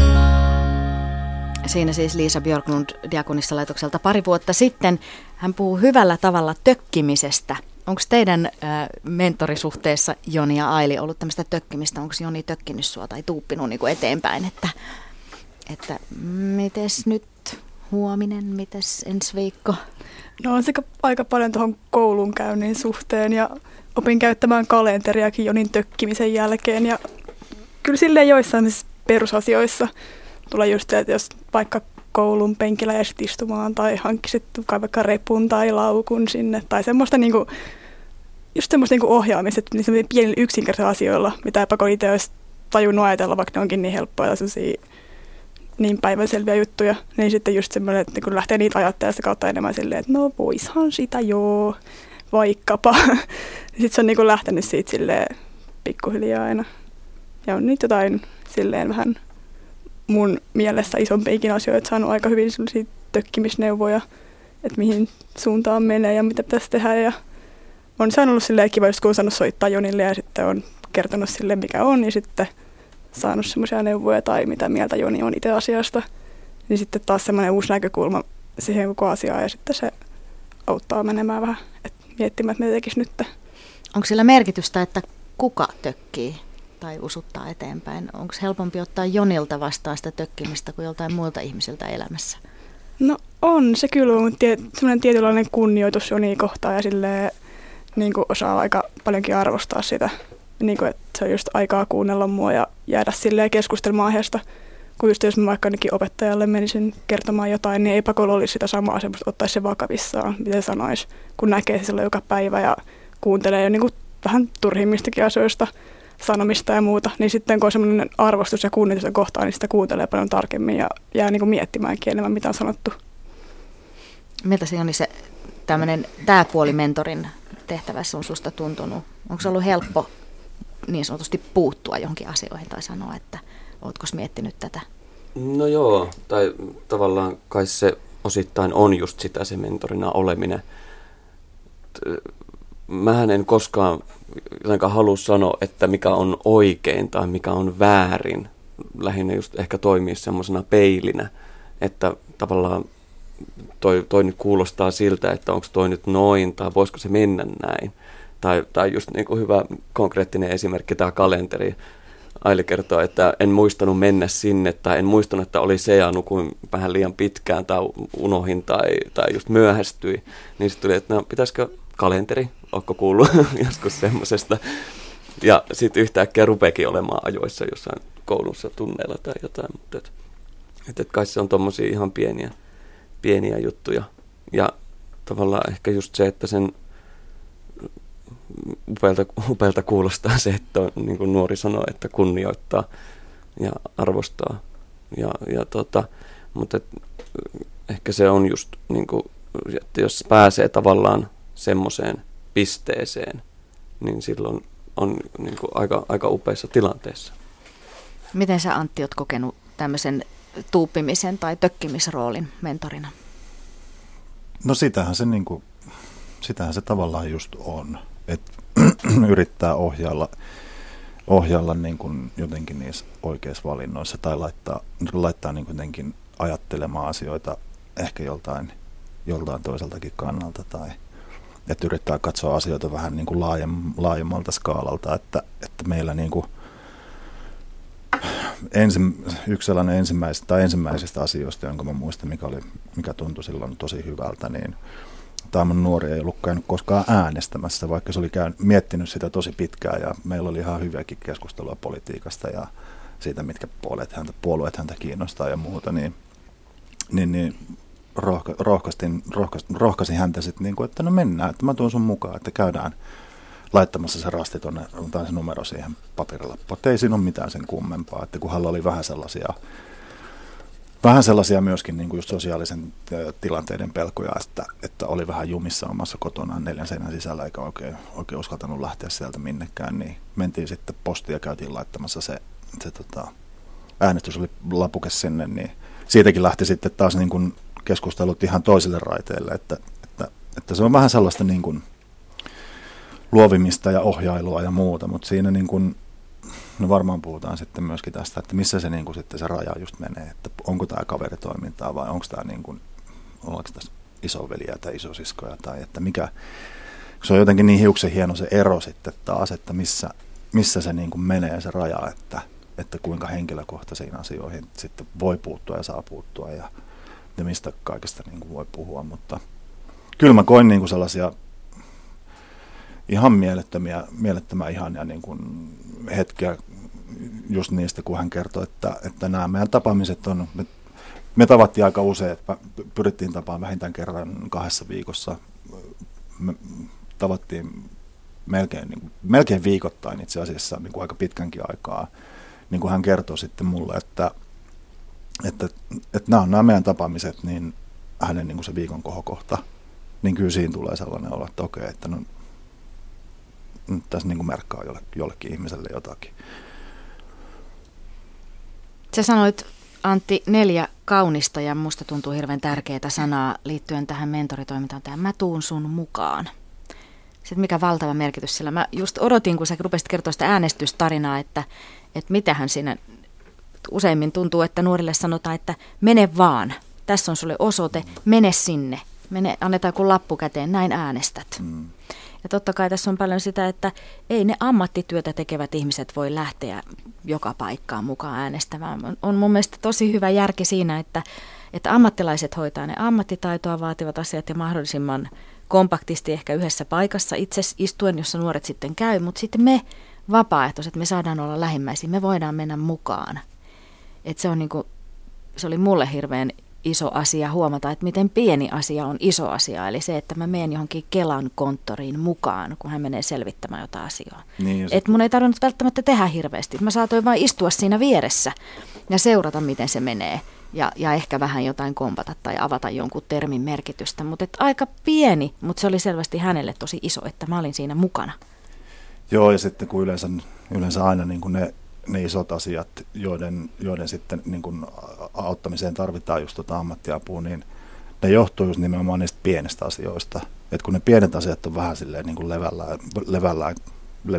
Siinä siis Liisa Björklund Diakonissalaitokselta pari vuotta sitten. Hän puhuu hyvällä tavalla tökkimisestä. Onko teidän äh, mentorisuhteessa Joni ja Aili ollut tämmöistä tökkimistä? Onko Joni tökkinyt sua tai tuuppinut niin kuin eteenpäin, että, että mites nyt huominen, mites ensi viikko? No on sekä aika paljon tuohon koulunkäynnin suhteen ja opin käyttämään kalenteriakin Jonin tökkimisen jälkeen. Ja kyllä silleen joissain perusasioissa tulee just se, että jos vaikka koulun penkillä jäisit istumaan tai hankkisit vaikka repun tai laukun sinne tai semmoista niinku, just semmoista niinku ohjaamista, että niin pienillä yksinkertaisilla asioilla, mitä epäko itse olisi tajunnut ajatella, vaikka ne onkin niin helppoja ja sellaisia niin päivänselviä juttuja, niin sitten just semmoinen, että kun lähtee niitä ajattelemaan sitä kautta enemmän silleen, että no voishan sitä joo, vaikkapa. Sitten se on niin kuin lähtenyt siitä silleen pikkuhiljaa aina. Ja on niitä jotain silleen vähän mun mielessä isompiakin asioita, saanut aika hyvin sellaisia tökkimisneuvoja, että mihin suuntaan menee ja mitä pitäisi tehdä. Ja on saanut ollut silleen kiva, kun on saanut soittaa Jonille ja sitten on kertonut silleen mikä on, niin sitten saanut semmoisia neuvoja tai mitä mieltä Joni on itse asiasta. Niin sitten taas semmoinen uusi näkökulma siihen koko asiaan ja sitten se auttaa menemään vähän et miettimään, että mitä tekisi nyt. Onko sillä merkitystä, että kuka tökkii tai usuttaa eteenpäin? Onko helpompi ottaa Jonilta vastaan sitä tökkimistä kuin joltain muilta ihmisiltä elämässä? No on se kyllä, mutta tie, semmoinen tietynlainen kunnioitus Jonia kohtaan ja silleen, niin kuin osaa aika paljonkin arvostaa sitä. Niin kuin, että se on just aikaa kuunnella mua ja jäädä silleen keskustelemaan aiheesta. Kun just jos mä vaikka ainakin opettajalle menisin kertomaan jotain, niin ei pakolla olisi sitä samaa semmoista, ottaisi se vakavissaan, miten sanoisi, kun näkee se silloin joka päivä ja kuuntelee jo niin kuin vähän turhimmistakin asioista, sanomista ja muuta. Niin sitten kun on semmoinen arvostus ja kunnioitus kohtaan, niin sitä kuuntelee paljon tarkemmin ja jää niin kuin miettimäänkin enemmän, mitä on sanottu. Miltä se Joni se tämmöinen tämä puoli mentorin tehtävässä on susta tuntunut? Onko se ollut helppo niin sanotusti puuttua johonkin asioihin tai sanoa, että ootko miettinyt tätä? No joo, tai tavallaan kai se osittain on just sitä se mentorina oleminen. Mähän en koskaan jotenkaan halua sanoa, että mikä on oikein tai mikä on väärin. Lähinnä just ehkä toimii semmoisena peilinä, että tavallaan toi, toi nyt kuulostaa siltä, että onko toi nyt noin tai voisiko se mennä näin. Tai, tai just niin kuin hyvä konkreettinen esimerkki tämä kalenteri. Aili kertoo, että en muistanut mennä sinne tai en muistanut, että oli se ja nukuin vähän liian pitkään tai unohin tai, tai just myöhästyi. Niin sitten tuli, että no pitäisikö kalenteri, ootko kuullut joskus semmoisesta. Ja sitten yhtäkkiä rupeekin olemaan ajoissa jossain koulussa tunneilla tai jotain. Mutta et, et, et kai se on tommosia ihan pieniä, pieniä juttuja. Ja tavallaan ehkä just se, että sen upealta, upealta kuulostaa se, että on, niin kuin nuori sanoi, että kunnioittaa ja arvostaa. Ja, ja tota, mutta et, ehkä se on just, niin kuin, että jos pääsee tavallaan semmoiseen pisteeseen, niin silloin on niin kuin aika, aika upeissa tilanteissa. Miten sä, Antti, oot kokenut tämmöisen tuuppimisen tai tökkimisroolin mentorina? No sitähän se, niin kuin, sitähän se tavallaan just on, että yrittää ohjailla, ohjailla niin kuin jotenkin niissä oikeissa valinnoissa tai laittaa, laittaa niin kuin jotenkin ajattelemaan asioita ehkä joltain, joltain toiseltakin kannalta tai että yrittää katsoa asioita vähän niin kuin laajem, laajemmalta skaalalta, että, että meillä niin kuin ensi, yksi sellainen ensimmäisistä, tai ensimmäisistä asioista, jonka mä muistan, mikä, oli, mikä tuntui silloin tosi hyvältä, niin tämä mun nuori ei ollut käynyt koskaan äänestämässä, vaikka se oli käynyt, miettinyt sitä tosi pitkään ja meillä oli ihan hyviäkin keskustelua politiikasta ja siitä, mitkä puolueet häntä, puolueet häntä kiinnostaa ja muuta, niin, niin, niin rohka, rohkaistin, rohkaisin, rohkaisin häntä sitten, niin kuin, että no mennään, että mä tuon sun mukaan, että käydään laittamassa se rasti tuonne, tai se numero siihen paperilappuun. Ei siinä ole mitään sen kummempaa, että kun hänellä oli vähän sellaisia, vähän sellaisia myöskin niin kuin just sosiaalisen tilanteiden pelkoja, että, että oli vähän jumissa omassa kotonaan neljän seinän sisällä, eikä oikein, oikein uskaltanut lähteä sieltä minnekään, niin mentiin sitten postiin ja käytiin laittamassa se, se tota, äänestys oli lapuke sinne, niin siitäkin lähti sitten taas niin kuin keskustelut ihan toisille raiteille, että, että, että se on vähän sellaista niin kuin luovimista ja ohjailua ja muuta, mutta siinä niin kuin, no varmaan puhutaan sitten myöskin tästä, että missä se, niin kuin sitten se raja just menee, että onko tämä kaveritoimintaa vai onko tämä niin kuin, ollaanko tässä isoveliä tai isosiskoja tai että mikä, se on jotenkin niin hiuksen hieno se ero sitten taas, että missä, missä se niin kuin menee se raja, että, että kuinka henkilökohtaisiin asioihin sitten voi puuttua ja saa puuttua ja, ja mistä kaikesta niin kuin voi puhua, mutta kyllä mä koin niin kuin sellaisia ihan mielettömiä, mielettömän ihania niin kuin hetkiä just niistä, kun hän kertoi, että, että nämä meidän tapaamiset on, me, me tavattiin aika usein, että pyrittiin tapaamaan vähintään kerran kahdessa viikossa. Me tavattiin melkein, niin kuin, melkein viikoittain itse asiassa niin kuin aika pitkänkin aikaa. Niin kuin hän kertoi sitten mulle, että, että, että nämä on nämä meidän tapaamiset, niin hänen niin kuin se viikon kohokohta, niin kyllä siinä tulee sellainen olo, että okei, että no, nyt tässä niin kuin merkkaa jollekin ihmiselle jotakin. Sä sanoit, Antti, neljä kaunista ja musta tuntuu hirveän tärkeää sanaa liittyen tähän mentoritoimintaan, tämä mä tuun sun mukaan. Sitten mikä valtava merkitys sillä. Mä just odotin, kun sä rupesit kertoa sitä äänestystarinaa, että, että mitähän siinä useimmin tuntuu, että nuorille sanotaan, että mene vaan, tässä on sulle osoite, mene sinne, mene, annetaan kun lappu käteen, näin äänestät. Mm. Ja totta kai tässä on paljon sitä, että ei ne ammattityötä tekevät ihmiset voi lähteä joka paikkaan mukaan äänestämään. On, on mun mielestä tosi hyvä järki siinä, että, että ammattilaiset hoitaa ne ammattitaitoa vaativat asiat ja mahdollisimman kompaktisti ehkä yhdessä paikassa itse istuen, jossa nuoret sitten käy, mutta sitten me vapaaehtoiset, me saadaan olla lähimmäisiä, me voidaan mennä mukaan. Et se, on niinku, se oli mulle hirveän iso asia huomata, että miten pieni asia on iso asia. Eli se, että mä menen johonkin Kelan konttoriin mukaan, kun hän menee selvittämään jotain asiaa. Niin, että mun ei tarvinnut välttämättä tehdä hirveästi. Mä saatoin vain istua siinä vieressä ja seurata, miten se menee. Ja, ja ehkä vähän jotain kompata tai avata jonkun termin merkitystä. Mutta aika pieni, mutta se oli selvästi hänelle tosi iso, että mä olin siinä mukana. Joo, ja sitten kun yleensä, yleensä aina niin kuin ne, ne isot asiat, joiden, joiden sitten niin kuin auttamiseen tarvitaan just tuota ammattiapua, niin ne johtuu just nimenomaan niistä pienistä asioista. Että kun ne pienet asiat on vähän silleen niin kuin levällään, levällään le,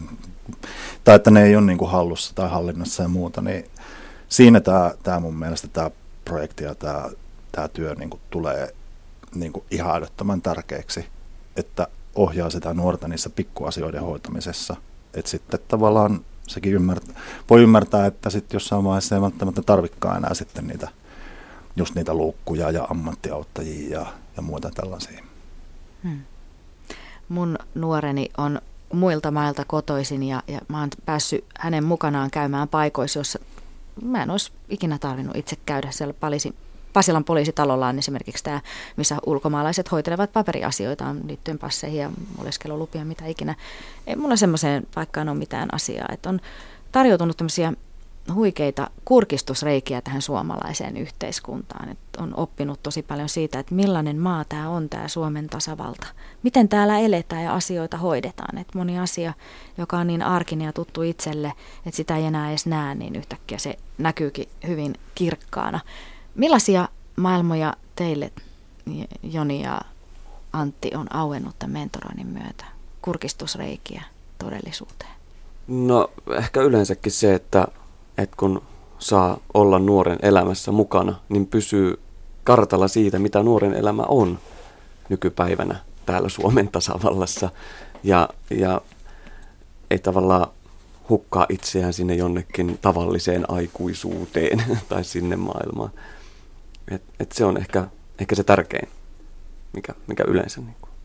tai että ne ei ole niin kuin hallussa tai hallinnassa ja muuta, niin siinä tämä, tämä mun mielestä tämä projekti ja tämä, tämä työ niin kuin tulee niin kuin ihan älyttömän tärkeäksi, että ohjaa sitä nuorta niissä pikkuasioiden hoitamisessa. Että sitten tavallaan sekin ymmärtää, voi ymmärtää, että sitten jossain vaiheessa ei välttämättä tarvikaan enää sitten niitä, just niitä luukkuja ja ammattiauttajia ja, ja muita tällaisia. Hmm. Mun nuoreni on muilta mailta kotoisin ja, ja mä oon päässyt hänen mukanaan käymään paikoissa, jossa mä en olisi ikinä tarvinnut itse käydä. Siellä Palisi, Pasilan poliisitalolla on esimerkiksi tämä, missä ulkomaalaiset hoitelevat paperiasioitaan liittyen passeihin ja oleskelulupia, mitä ikinä. Ei mulla semmoiseen paikkaan ole mitään asiaa. Että on tarjoutunut tämmöisiä huikeita kurkistusreikiä tähän suomalaiseen yhteiskuntaan. Että on oppinut tosi paljon siitä, että millainen maa tämä on, tämä Suomen tasavalta. Miten täällä eletään ja asioita hoidetaan. Että moni asia, joka on niin arkinen ja tuttu itselle, että sitä ei enää edes näe, niin yhtäkkiä se näkyykin hyvin kirkkaana. Millaisia maailmoja teille, Joni ja Antti, on auennut tämän mentoroinnin myötä? Kurkistusreikiä todellisuuteen. No ehkä yleensäkin se, että, että kun saa olla nuoren elämässä mukana, niin pysyy kartalla siitä, mitä nuoren elämä on nykypäivänä täällä Suomen tasavallassa. Ja, ja ei tavallaan hukkaa itseään sinne jonnekin tavalliseen aikuisuuteen tai sinne maailmaan. Et, et se on ehkä, ehkä se tärkein, mikä, mikä yleensä. Niin kuin.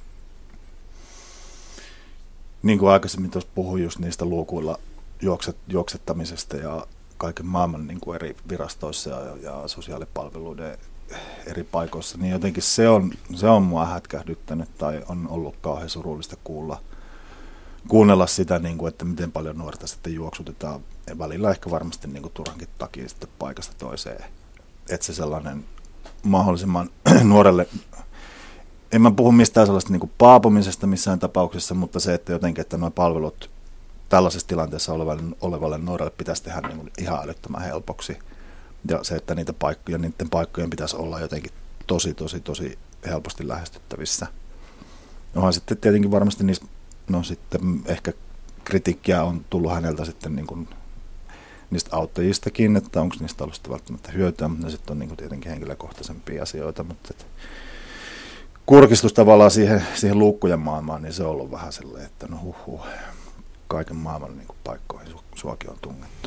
niin kuin aikaisemmin tuossa puhuin just niistä luukuilla juokset, juoksettamisesta ja kaiken maailman niin kuin eri virastoissa ja, ja sosiaalipalveluiden eri paikoissa, niin jotenkin se on, se on mua hätkähdyttänyt tai on ollut kauhean surullista kuulla, kuunnella sitä, niin kuin, että miten paljon nuorta sitten juoksutetaan ja välillä ehkä varmasti niin kuin turhankin takia sitten paikasta toiseen. Että se sellainen mahdollisimman nuorelle, en mä puhu mistään sellaista niin kuin paapumisesta missään tapauksessa, mutta se, että jotenkin, että nuo palvelut tällaisessa tilanteessa olevalle, olevalle nuorelle pitäisi tehdä niin kuin ihan älyttömän helpoksi. Ja se, että niitä paikkoja, niiden paikkojen pitäisi olla jotenkin tosi, tosi, tosi helposti lähestyttävissä. Onhan sitten tietenkin varmasti niistä, no sitten ehkä kritiikkiä on tullut häneltä sitten niin kuin niistä auttajistakin, että onko niistä ollut välttämättä hyötyä, mutta ne sitten on niin kuin tietenkin henkilökohtaisempia asioita, mutta et kurkistus tavallaan siihen, siihen luukkujen maailmaan, niin se on ollut vähän silleen, että no huh huh, kaiken maailman niin kuin paikkoihin su, suakin on tungettu.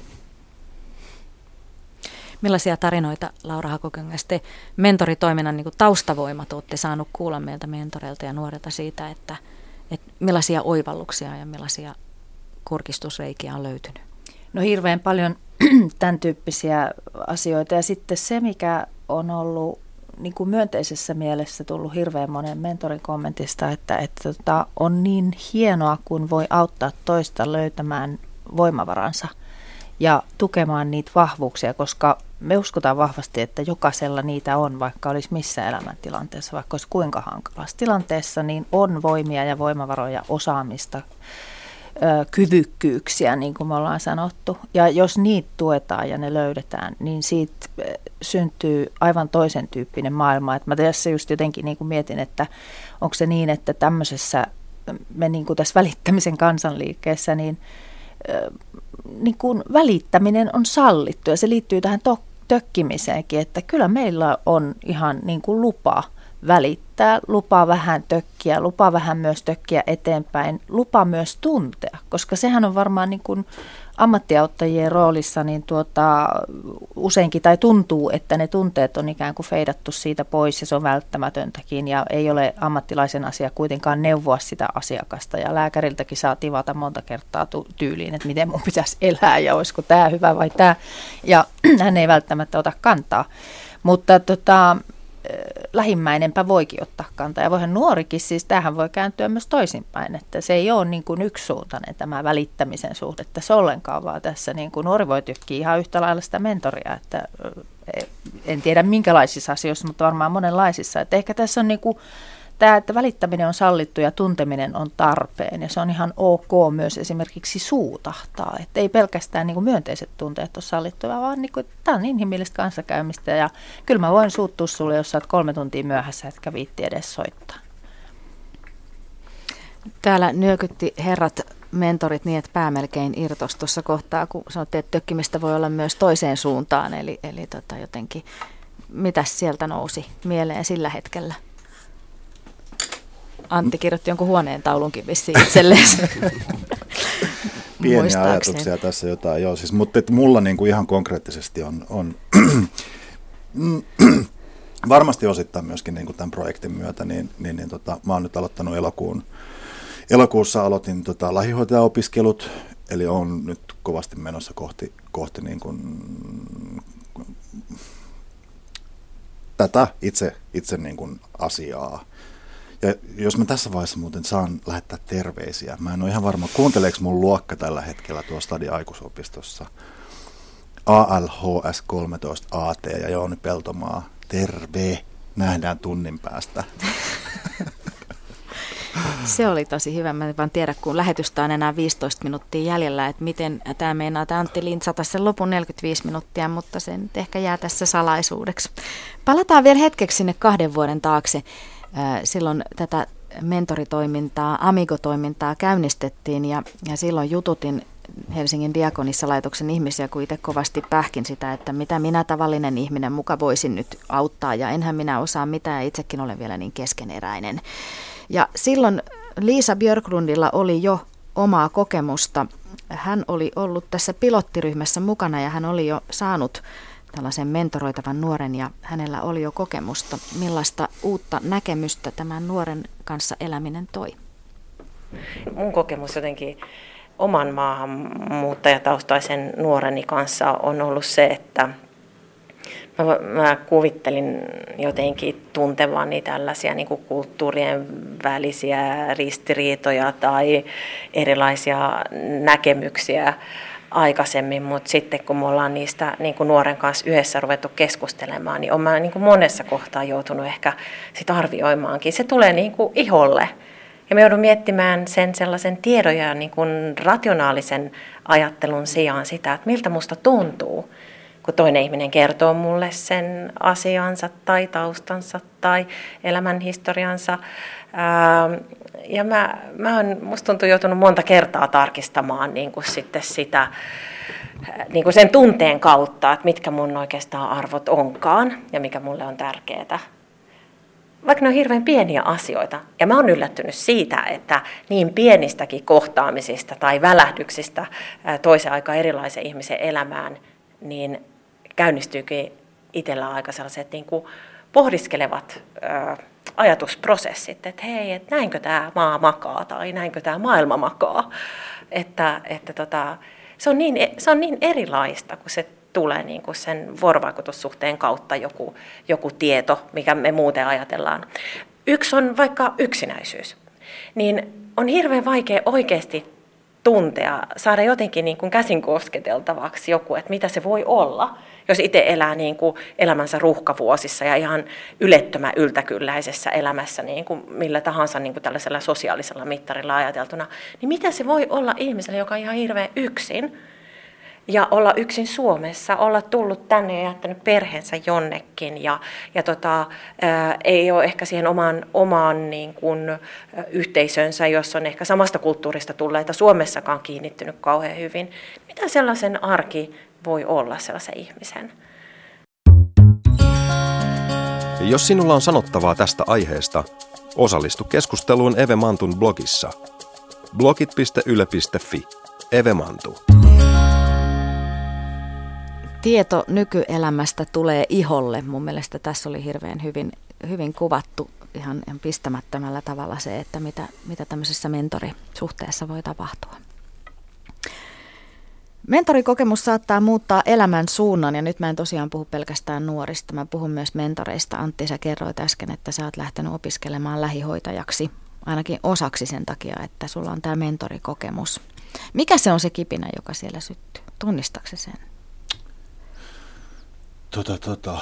Millaisia tarinoita, Laura Hakokangas, te mentoritoiminnan niin kuin taustavoimat olette saanut kuulla meiltä mentoreilta ja nuorilta siitä, että, että millaisia oivalluksia ja millaisia kurkistusreikiä on löytynyt? No hirveän paljon tämän tyyppisiä asioita ja sitten se, mikä on ollut niin kuin myönteisessä mielessä tullut hirveän monen mentorin kommentista, että, että tota, on niin hienoa, kun voi auttaa toista löytämään voimavaransa ja tukemaan niitä vahvuuksia, koska me uskotaan vahvasti, että jokaisella niitä on, vaikka olisi missä elämäntilanteessa, vaikka olisi kuinka hankalassa tilanteessa, niin on voimia ja voimavaroja, osaamista, ö, kyvykkyyksiä, niin kuin me ollaan sanottu. Ja jos niitä tuetaan ja ne löydetään, niin siitä syntyy aivan toisen tyyppinen maailma. Et mä tässä just jotenkin niin kuin mietin, että onko se niin, että tämmöisessä, me niin kuin tässä välittämisen kansanliikkeessä, niin niin kuin välittäminen on sallittu ja se liittyy tähän to- tökkimiseenkin, että kyllä meillä on ihan niin kuin lupa välittää, lupa vähän tökkiä, lupa vähän myös tökkiä eteenpäin, lupa myös tuntea, koska sehän on varmaan niin kuin ammattiauttajien roolissa niin tuota, useinkin tai tuntuu, että ne tunteet on ikään kuin feidattu siitä pois ja se on välttämätöntäkin ja ei ole ammattilaisen asia kuitenkaan neuvoa sitä asiakasta ja lääkäriltäkin saa tivata monta kertaa tyyliin, että miten mun pitäisi elää ja olisiko tämä hyvä vai tämä ja hän ei välttämättä ota kantaa, mutta tota, lähimmäinenpä voikin ottaa kantaa ja voihan nuorikin, siis tämähän voi kääntyä myös toisinpäin, että se ei ole niin kuin yksisuuntainen tämä välittämisen suhde tässä ollenkaan, vaan tässä niin kuin nuori voi tykkiä ihan yhtä lailla sitä mentoria, että en tiedä minkälaisissa asioissa, mutta varmaan monenlaisissa, että ehkä tässä on niin kuin tämä, että välittäminen on sallittu ja tunteminen on tarpeen ja se on ihan ok myös esimerkiksi suutahtaa, että ei pelkästään niin kuin myönteiset tunteet ole sallittuja, vaan niin kuin, tämä on inhimillistä kanssakäymistä ja kyllä mä voin suuttua sulle, jos sä oot kolme tuntia myöhässä, etkä viitti edes soittaa. Täällä nyökytti herrat mentorit niin, että pää melkein irtosi tuossa kohtaa, kun sanottiin, että tökkimistä voi olla myös toiseen suuntaan, eli, eli tota jotenkin, mitäs sieltä nousi mieleen sillä hetkellä? Antti kirjoitti jonkun huoneen taulunkin vissiin itselleen. Pieniä ajatuksia tässä jotain, joo. Siis, mutta että mulla niinku ihan konkreettisesti on, on varmasti osittain myöskin niinku tämän projektin myötä, niin, niin, niin tota, mä oon nyt aloittanut elokuun. Elokuussa aloitin tota, lähihoitajaopiskelut, eli on nyt kovasti menossa kohti, kohti niin kuin, tätä itse, itse niin kuin asiaa. Ja jos mä tässä vaiheessa muuten saan lähettää terveisiä, mä en ole ihan varma, kuunteleeko mun luokka tällä hetkellä tuo Stadi aikuisopistossa. A L H S kolmetoista A T ja Jouni Peltomaa, terve, nähdään tunnin päästä. Se oli tosi hyvä. Mä en vaan tiedä, kun lähetystä on enää viisitoista minuuttia jäljellä, että miten tämä meinaa, tämä Antti lintsata sen lopun neljäkymmentäviisi minuuttia, mutta se nyt ehkä jää tässä salaisuudeksi. Palataan vielä hetkeksi sinne kahden vuoden taakse. Silloin tätä mentoritoimintaa, Amigo-toimintaa käynnistettiin ja, ja silloin jututin Helsingin Diakonissalaitoksen ihmisiä, kun itse kovasti pähkin sitä, että mitä minä tavallinen ihminen muka voisin nyt auttaa ja enhän minä osaa mitään ja itsekin olen vielä niin keskeneräinen. Ja silloin Liisa Björklundilla oli jo omaa kokemusta. Hän oli ollut tässä pilottiryhmässä mukana ja hän oli jo saanut tällaisen mentoroitavan nuoren ja hänellä oli jo kokemusta. Millaista uutta näkemystä tämän nuoren kanssa eläminen toi? Mun kokemus jotenkin oman maahanmuuttajataustaisen nuoreni kanssa on ollut se, että Mä, mä kuvittelin jotenkin tuntevani tällaisia niin kuin kulttuurien välisiä ristiriitoja tai erilaisia näkemyksiä aikaisemmin, mutta sitten kun me ollaan niistä niin kuin nuoren kanssa yhdessä ruvettu keskustelemaan, niin olen niin kuin monessa kohtaa joutunut ehkä sit arvioimaankin. Se tulee niin kuin iholle. Ja me joudun miettimään sen sellaisen tiedon ja niin kuin rationaalisen ajattelun sijaan sitä, että miltä musta tuntuu, kun toinen ihminen kertoo mulle sen asiansa tai taustansa tai elämänhistoriansa. Ja mä, mä oon, musta tuntuu joutunut monta kertaa tarkistamaan niin kuin sitten sitä, niin kuin sen tunteen kautta, että mitkä mun oikeastaan arvot onkaan ja mikä mulle on tärkeää. Vaikka ne on hirveän pieniä asioita. Ja mä oon yllättynyt siitä, että niin pienistäkin kohtaamisista tai välähdyksistä toisen aika erilaisen ihmisen elämään, niin käynnistyykin itsellä aika sellaiset niin kuin pohdiskelevat ö, ajatusprosessit, että hei, että näinkö tämä maa makaa tai näinkö tämä maailma makaa. Että, että tota, se, on niin, se on niin erilaista, kun se tulee niin kuin sen vuorovaikutussuhteen kautta joku, joku tieto, mikä me muuten ajatellaan. Yksi on vaikka yksinäisyys. Niin on hirveän vaikea oikeasti tuntea, saada jotenkin niin kuin käsin kosketeltavaksi joku, että mitä se voi olla, jos itse elää niin kuin elämänsä ruuhkavuosissa ja ihan ylettömän yltäkylläisessä elämässä niin kuin millä tahansa niin kuin tällaisella sosiaalisella mittarilla ajateltuna, niin mitä se voi olla ihmiselle, joka on ihan hirveän yksin ja olla yksin Suomessa, olla tullut tänne ja jättänyt perheensä jonnekin ja, ja tota, ää, ei ole ehkä siihen omaan, omaan niin kuin, ä, yhteisönsä, jos on ehkä samasta kulttuurista tulleita Suomessakaan kiinnittynyt kauhean hyvin. Mitä sellaisen arki voi olla sellaisen ihmisen? Jos sinulla on sanottavaa tästä aiheesta, osallistu keskusteluun Eve Mantun blogissa. blogit piste yle piste fi. Eve Mantu. Tieto nykyelämästä tulee iholle. Mun mielestä tässä oli hirveän hyvin, hyvin kuvattu ihan, ihan pistämättömällä tavalla se, että mitä, mitä tämmöisessä mentorisuhteessa voi tapahtua. Mentorikokemus saattaa muuttaa elämän suunnan, ja nyt mä en tosiaan puhu pelkästään nuorista, mä puhun myös mentoreista. Antti, sä kerroit äsken, että sä oot lähtenyt opiskelemaan lähihoitajaksi, ainakin osaksi sen takia, että sulla on tämä mentorikokemus. Mikä se on se kipinä, joka siellä syttyy? Tunnistatko se sen? Tota, tota.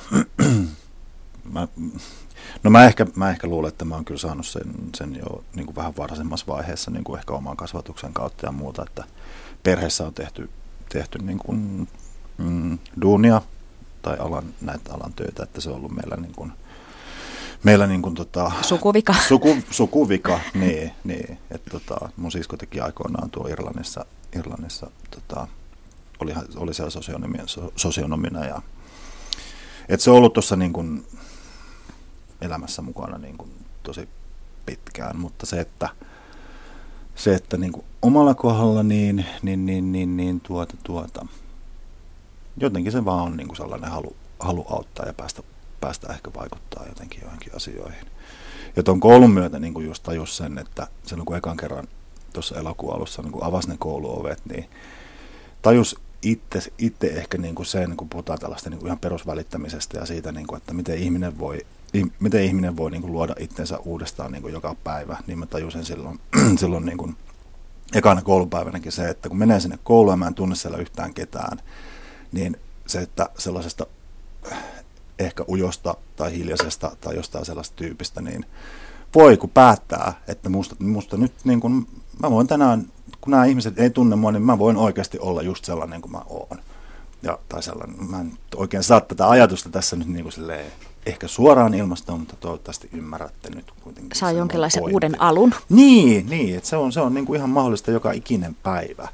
mä, no mä ehkä, mä ehkä luulen, että mä oon kyllä saanut sen, sen jo niin kuin vähän varhaisemmassa vaiheessa niin kuin ehkä oman kasvatuksen kautta ja muuta, että perheessä on tehty, tehty niin kuin, mm, duunia tai alan, näitä alan töitä, että se on ollut meillä niin kuin, meillä niin kuin, tota, sukuvika. Suku, sukuvika, niin, niin että tota, mun sisko teki aikoinaan tuo Irlannissa, Irlannissa tota, oli, oli siellä sosionomina, sosionomina ja että se on ollut tuossa niin kuin elämässä mukana niin kuin tosi pitkään, mutta se, että se, että niin kuin omalla kohdalla niin, niin, niin, niin, niin tuota, tuota, jotenkin se vaan on niin kuin sellainen halu, halu auttaa ja päästä, päästä ehkä vaikuttaa jotenkin johonkin asioihin. Ja tuon koulun myötä niin kuin just tajus sen, että silloin kun ekan kerran tuossa elokuun alussa niin kuin avasi ne kouluovet, niin tajus itse, itse ehkä niin kuin sen, kun puhutaan tällaista niin kuin ihan perusvälittämisestä ja siitä, niin kuin, että miten ihminen voi, miten ihminen voi niin kuin luoda itsensä uudestaan niin kuin joka päivä, niin mä tajusin silloin, silloin niin kuin ekana koulupäivänäkin se, että kun menee sinne kouluun ja mä en tunne siellä yhtään ketään, niin se, että sellaisesta ehkä ujosta tai hiljaisesta tai jostain sellaista tyypistä, niin voi kun päättää, että musta, musta nyt niin kuin, mä voin tänään, kun nämä ihmiset ei tunne mua, niin mä voin oikeasti olla just sellainen kuin mä oon. Ja, tai sellainen, mä en oikein saa tätä ajatusta tässä nyt niin kuin silleen, ehkä suoraan ilmastoon, mutta toivottavasti ymmärrätte nyt kuitenkin. Saa jonkinlaisen pointti. Uuden alun. Niin, niin että se on, se on niin kuin ihan mahdollista joka ikinen päivä.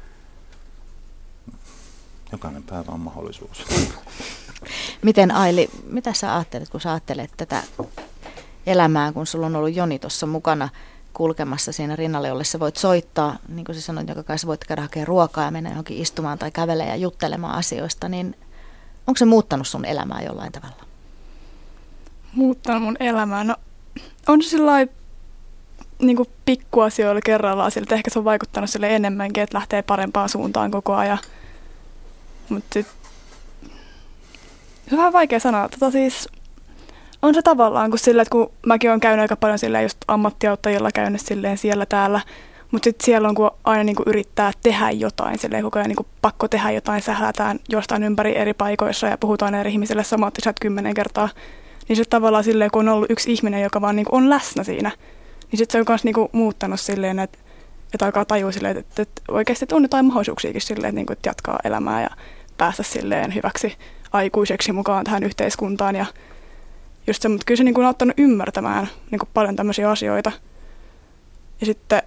Jokainen päivä on mahdollisuus. Miten Aili, mitä sä ajattelet, kun sä ajattelet tätä elämää, kun sulla on ollut Joni tuossa mukana kulkemassa siinä rinnalle, jolle sä voit soittaa, niin kuin sä sanoit, joka kai sä voit käydä hakemaan ruokaa ja mennä johonkin istumaan tai kävelemään ja juttelemaan asioista, niin onko se muuttanut sun elämää jollain tavalla? Muuttanut mun elämää? No on se sillai niin kuin pikkuasioilla kerrallaan siltä, ehkä se on vaikuttanut sille enemmänkin, että lähtee parempaan suuntaan koko ajan. Mutta sit se on vähän vaikea sanoa. Tota siis on se tavallaan kun sillä, että kun mäkin olen käynyt aika paljon silleen just ammattiauttajilla käynyt silleen siellä täällä, mutta sitten siellä on kun aina niin kuin yrittää tehdä jotain, silleen koko ajan niin kuin pakko tehdä jotain, sählätään jostain ympäri eri paikoissa ja puhutaan eri ihmisille samat asiat kymmenen kertaa, niin se tavallaan silleen, kun on ollut yksi ihminen, joka vaan niin kuin on läsnä siinä, niin sitten se on myös niin kuin muuttanut silleen, että, että alkaa tajua silleen, että, että oikeasti on jotain mahdollisuuksiakin silleen, että, niin kuin, että jatkaa elämää ja päästä silleen hyväksi aikuiseksi mukaan tähän yhteiskuntaan ja just se, mutta kyllä se niin kuin on auttanut ymmärtämään niin kuin paljon tämmöisiä asioita. Ja sitten,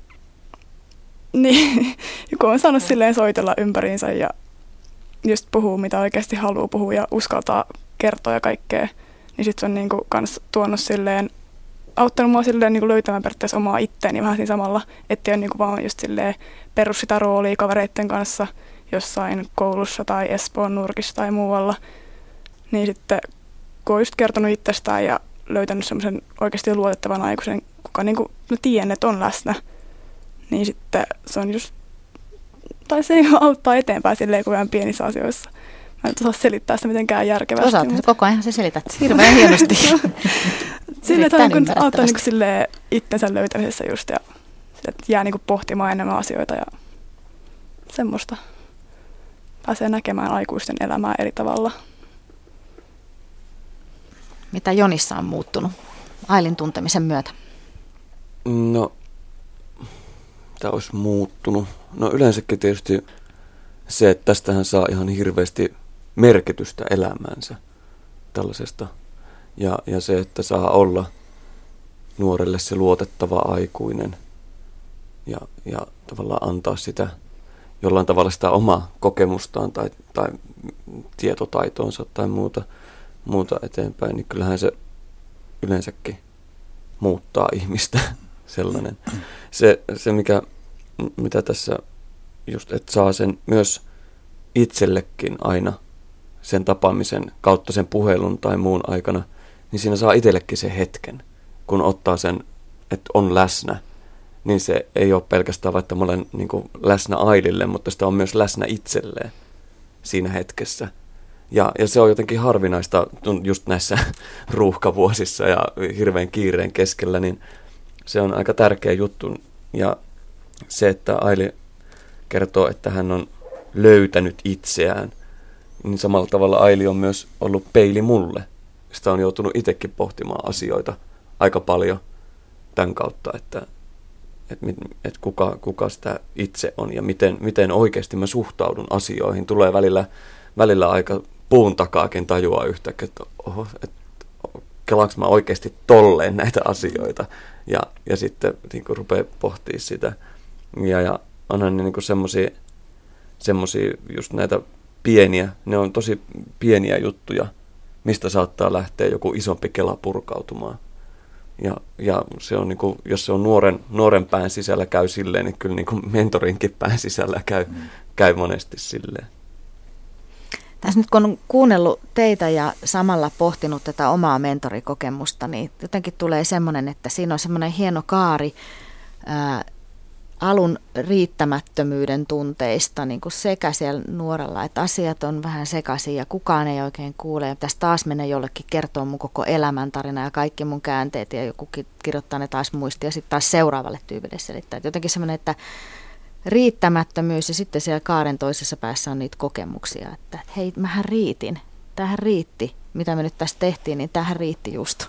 niin, kun on saanut silleen soitella ympäriinsä ja just puhuu, mitä oikeasti haluaa puhua ja uskaltaa kertoa ja kaikkea, niin sitten se on niin kuin kans tuonut silleen, auttanut mua silleen niin kuin löytämään periaatteessa omaa itteeni vähän siinä samalla, ettei ole niin kuin vaan just silleen perus sitä roolia kavereiden kanssa jossain koulussa tai Espoon nurkissa tai muualla, niin sitten kun on just kertonut itsestään ja löytänyt semmoisen oikeasti luotettavan aikuisen, kuka niin kuin, no tiedän, että on läsnä, niin sitten se on just, tai se auttaa eteenpäin silleen kuin ihan pienissä asioissa. Mä en osaa selittää sitä mitenkään järkevästi. Osaat, mutta koko ajan se selität hirveän hienosti. Silleen, että on auttaa niin silleen itsensä löytämisessä just ja että jää niin kuin pohtimaan enemmän asioita ja semmoista. Pääsee näkemään aikuisten elämää eri tavalla. Mitä Jonissa on muuttunut Ailin tuntemisen myötä? No, mitä olisi muuttunut? No yleensäkin tietysti se, että tästähän saa ihan hirveästi merkitystä elämäänsä tällaisesta. Ja, ja se, että saa olla nuorelle se luotettava aikuinen ja, ja tavallaan antaa sitä jollain tavalla sitä omaa kokemustaan tai, tai tietotaitoonsa tai muuta, muuta eteenpäin, niin kyllähän se yleensäkin muuttaa ihmistä sellainen. Se, se mikä, mitä tässä just, että saa sen myös itsellekin aina sen tapaamisen kautta sen puhelun tai muun aikana, niin siinä saa itsellekin sen hetken, kun ottaa sen, että on läsnä, niin se ei ole pelkästään vaikka mä olen niin kuin läsnä Ailille, mutta sitä on myös läsnä itselleen siinä hetkessä. Ja, ja se on jotenkin harvinaista just näissä ruuhkavuosissa ja hirveän kiireen keskellä, niin se on aika tärkeä juttu. Ja se, että Aili kertoo, että hän on löytänyt itseään, niin samalla tavalla Aili on myös ollut peili mulle. Sitä on joutunut itsekin pohtimaan asioita aika paljon tämän kautta, että, että, että kuka, kuka sitä itse on ja miten, miten oikeasti mä suhtaudun asioihin. Tulee välillä, välillä aika puun takaakin tajua yhtäkkiä, että, oho, että kelaanko mä oikeasti tolleen näitä asioita. Ja, ja sitten niin kuin rupeaa pohtimaan sitä. Ja, ja onhan ne niin semmoisia semmoisia just näitä pieniä, ne on tosi pieniä juttuja, mistä saattaa lähteä joku isompi kela purkautumaan. Ja, ja se on niin kuin, jos se on nuoren, nuoren pään sisällä käy silleen, niin kyllä niin kuin mentorinkin pään sisällä käy, mm. käy monesti silleen. Tässä nyt kun on kuunnellut teitä ja samalla pohtinut tätä omaa mentorikokemusta, niin jotenkin tulee semmoinen, että siinä on semmoinen hieno kaari ää, alun riittämättömyyden tunteista niin kuin sekä siellä nuorella, että asiat on vähän sekaisin ja kukaan ei oikein kuule. Ja pitäisi taas mennä jollekin kertoa mun koko elämäntarina ja kaikki mun käänteet ja joku kirjoittaa ne taas muistiin ja sitten taas seuraavalle tyypille selittää. Että jotenkin semmoinen, että riittämättömyys ja sitten siellä kaaren toisessa päässä on niitä kokemuksia, että hei, mähän riitin, tämähän riitti, mitä me nyt tässä tehtiin, niin tämähän riitti just.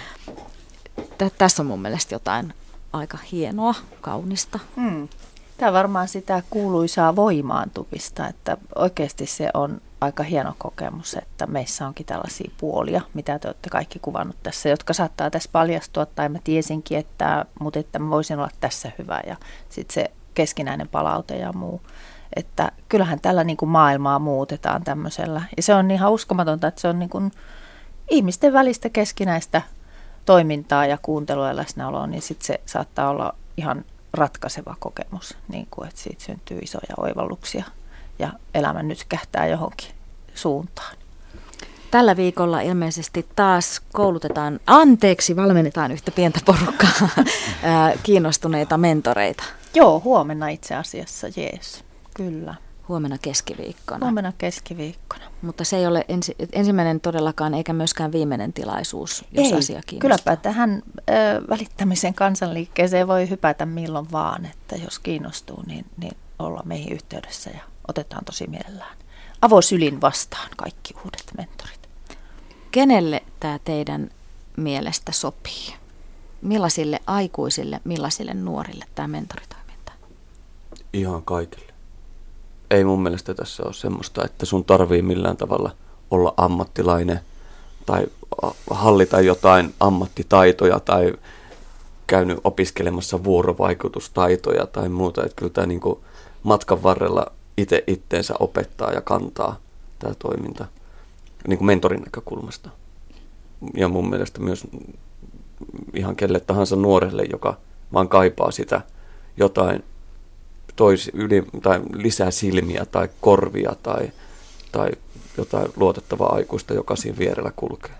Tässä on mun mielestä jotain aika hienoa, kaunista. Hmm. Tämä on varmaan sitä kuuluisaa voimaantuvista, että oikeasti se on aika hieno kokemus, että meissä onkin tällaisia puolia, mitä te olette kaikki kuvannut tässä, jotka saattaa tässä paljastua, tai mä tiesinkin, että, mutta että mä voisin olla tässä hyvä, ja sitten se keskinäinen palaute ja muu. Että kyllähän tällä niin kuin maailmaa muutetaan tämmöisellä. Ja se on ihan uskomatonta, että se on niin kuin ihmisten välistä keskinäistä toimintaa ja kuuntelua ja läsnäoloa, niin sitten se saattaa olla ihan ratkaiseva kokemus, niin kuin, että siitä syntyy isoja oivalluksia ja elämä nyt kähtää johonkin suuntaan. Tällä viikolla ilmeisesti taas koulutetaan, anteeksi, valmennetaan yhtä pientä porukkaa kiinnostuneita mentoreita. Joo, huomenna itse asiassa, jees, kyllä. Huomenna keskiviikkona. Huomenna keskiviikkona. Mutta se ei ole ensi, ensimmäinen todellakaan eikä myöskään viimeinen tilaisuus, jos ei, asia kiinnostaa. Kylläpä tähän ö, välittämisen kansanliikkeeseen voi hypätä milloin vaan, että jos kiinnostuu, niin, niin olla meihin yhteydessä ja otetaan tosi mielellään avosylin vastaan kaikki uudet mentorit. Kenelle tämä teidän mielestä sopii? Millaisille aikuisille, millaisille nuorille tämä mentoritoiminta? Ihan kaikille. Ei mun mielestä tässä ole semmoista, että sun tarvii millään tavalla olla ammattilainen tai hallita jotain ammattitaitoja tai käynyt opiskelemassa vuorovaikutustaitoja tai muuta. Että kyllä tämä niin kuin matkan varrella itse itteensä opettaa ja kantaa tämä toiminta niin kuin mentorin näkökulmasta. Ja mun mielestä myös ihan kelle tahansa nuorelle, joka vaan kaipaa sitä jotain tois, yli, tai lisää silmiä tai korvia tai, tai jotain luotettavaa aikuista, joka siinä vierellä kulkee.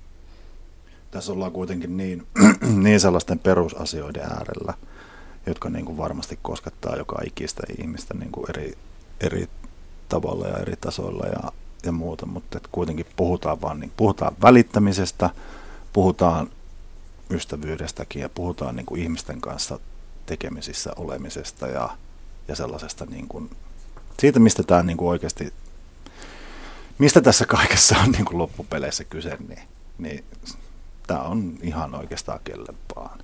Tässä ollaan kuitenkin niin, niin sellaisten perusasioiden äärellä, jotka niin kuin varmasti koskettaa joka ikistä ihmistä niin kuin eri, eri tavalla ja eri tasoilla ja, ja muuta, mutta että kuitenkin puhutaan vaan niin, puhutaan välittämisestä, puhutaan ystävyydestäkin ja puhutaan niin kuin ihmisten kanssa tekemisissä olemisesta ja, ja sellaisesta niin kuin, siitä, mistä tämä niin kuin oikeasti, mistä tässä kaikessa on niin kuin loppupeleissä kyse, niin, niin tämä on ihan oikeastaan kelle vaan.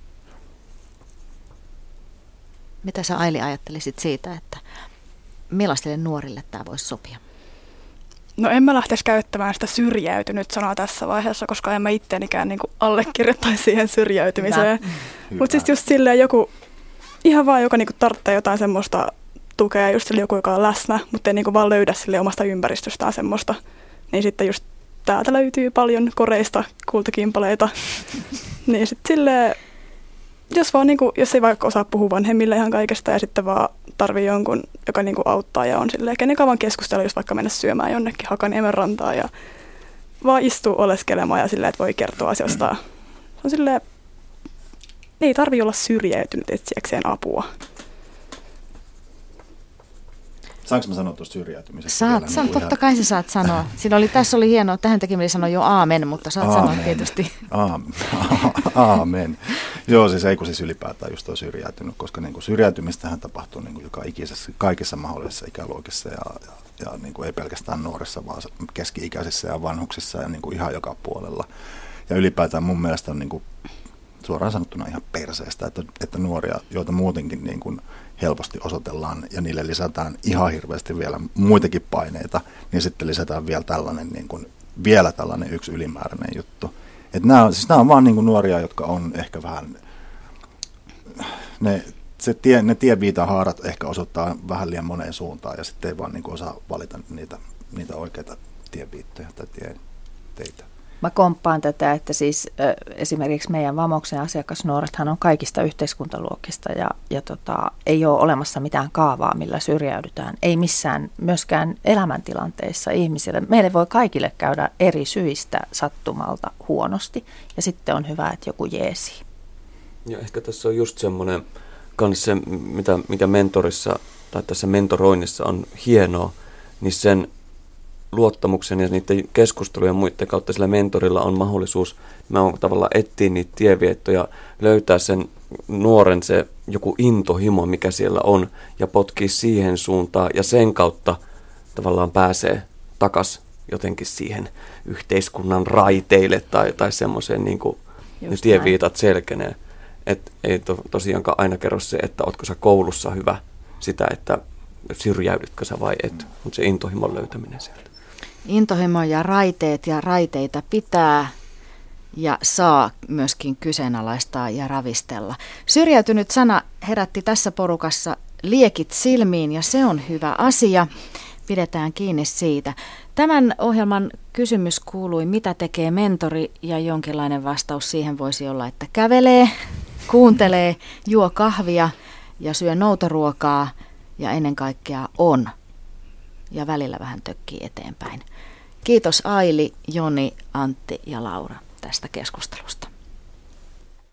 Mitä sä, Aili, ajattelisit siitä, että millaisille nuorille tämä voisi sopia? No en mä lähtisi käyttämään sitä syrjäytynyt sanaa tässä vaiheessa, koska en mä ittenikään niin allekirjoittaisi siihen syrjäytymiseen. Mutta sitten just silleen joku, ihan vaan joka niin tarvitsee jotain semmoista tukea, just sille joku, joka on läsnä, mutta ei niin kuin vaan löydä sille omasta ympäristöstään semmoista. Niin sitten just täältä löytyy paljon koreista kultakimpaleita. Niin sitten silleen, jos, vaan niin kuin, jos ei vaikka osaa puhua vanhemmille ihan kaikesta ja sitten vaan tarvii jonkun, joka niin kuin auttaa ja on silleen, kenen vaan keskustella, jos vaikka mennä syömään jonnekin Hakaniemen rantaan ja vaan istuu oleskelemaan ja silleen, että voi kertoa asioista. Se on silleen, ei tarvitse olla syrjäytynyt etsiäkseen apua. Saanko mä sanoa tuosta syrjäytymisestä? Saat, vielä, saat niin totta kai sä saat sanoa. Siinä oli, tässä oli hienoa, tähän tekeminen sanoi jo aamen, mutta saat aamen. sanoa tietysti. Aamen. Aamen. Joo, siis ei kun siis ylipäätään just on syrjäytynyt, koska niin kuin syrjäytymistähän tapahtuu niin kuin joka ikisessä, kaikissa mahdollisissa ikäluokissa ja, ja, ja niin kuin ei pelkästään nuorissa, vaan keski-ikäisissä ja vanhuksissa ja niin kuin ihan joka puolella. Ja ylipäätään mun mielestä on niin kuin suoraan sanottuna ihan perseestä, että, että nuoria, joita muutenkin niin kuin helposti osoitellaan ja niille lisätään ihan hirveästi vielä muitakin paineita, niin sitten lisätään vielä tällainen, niin kuin, vielä tällainen yksi ylimääräinen juttu. Että nämä, siis nämä on vaan niin kuin nuoria, jotka on ehkä vähän, ne, se tie, ne tieviitahaarat ehkä osoittaa vähän liian moneen suuntaan ja sitten ei vaan niin kuin osaa valita niitä, niitä oikeita tieviittoja tai tie, teitä. Mä komppaan tätä, että siis äh, esimerkiksi meidän Vamoksen asiakasnuorethan on kaikista yhteiskuntaluokista ja, ja tota, ei ole olemassa mitään kaavaa, millä syrjäydytään. Ei missään myöskään elämäntilanteissa ihmisille. Meille voi kaikille käydä eri syistä sattumalta huonosti ja sitten on hyvä, että joku jeesii. Ja ehkä tässä on just semmoinen kans se, mitä, mikä mentorissa tai tässä mentoroinnissa on hienoa, niin sen luottamuksen ja niiden keskustelujen ja muiden kautta sillä mentorilla on mahdollisuus mä on tavallaan etsiä niitä tieviettoja, löytää sen nuoren se joku intohimo, mikä siellä on, ja potkii siihen suuntaan, ja sen kautta tavallaan pääsee takas jotenkin siihen yhteiskunnan raiteille tai, tai semmoiseen niin kuin ne tieviitat selkenee. Et ei to, tosiaankaan aina kerro se, että ootko sä koulussa hyvä sitä, että syrjäydytkö sä vai et, mutta se intohimon löytäminen sieltä. Intohimo ja raiteet ja raiteita pitää ja saa myöskin kyseenalaistaa ja ravistella. Syrjäytynyt sana herätti tässä porukassa liekit silmiin ja se on hyvä asia. Pidetään kiinni siitä. Tämän ohjelman kysymys kuului, mitä tekee mentori, ja jonkinlainen vastaus siihen voisi olla, että kävelee, kuuntelee, juo kahvia ja syö noutoruokaa ja ennen kaikkea on. Ja välillä vähän tökkii eteenpäin. Kiitos Aili, Joni, Antti ja Laura tästä keskustelusta.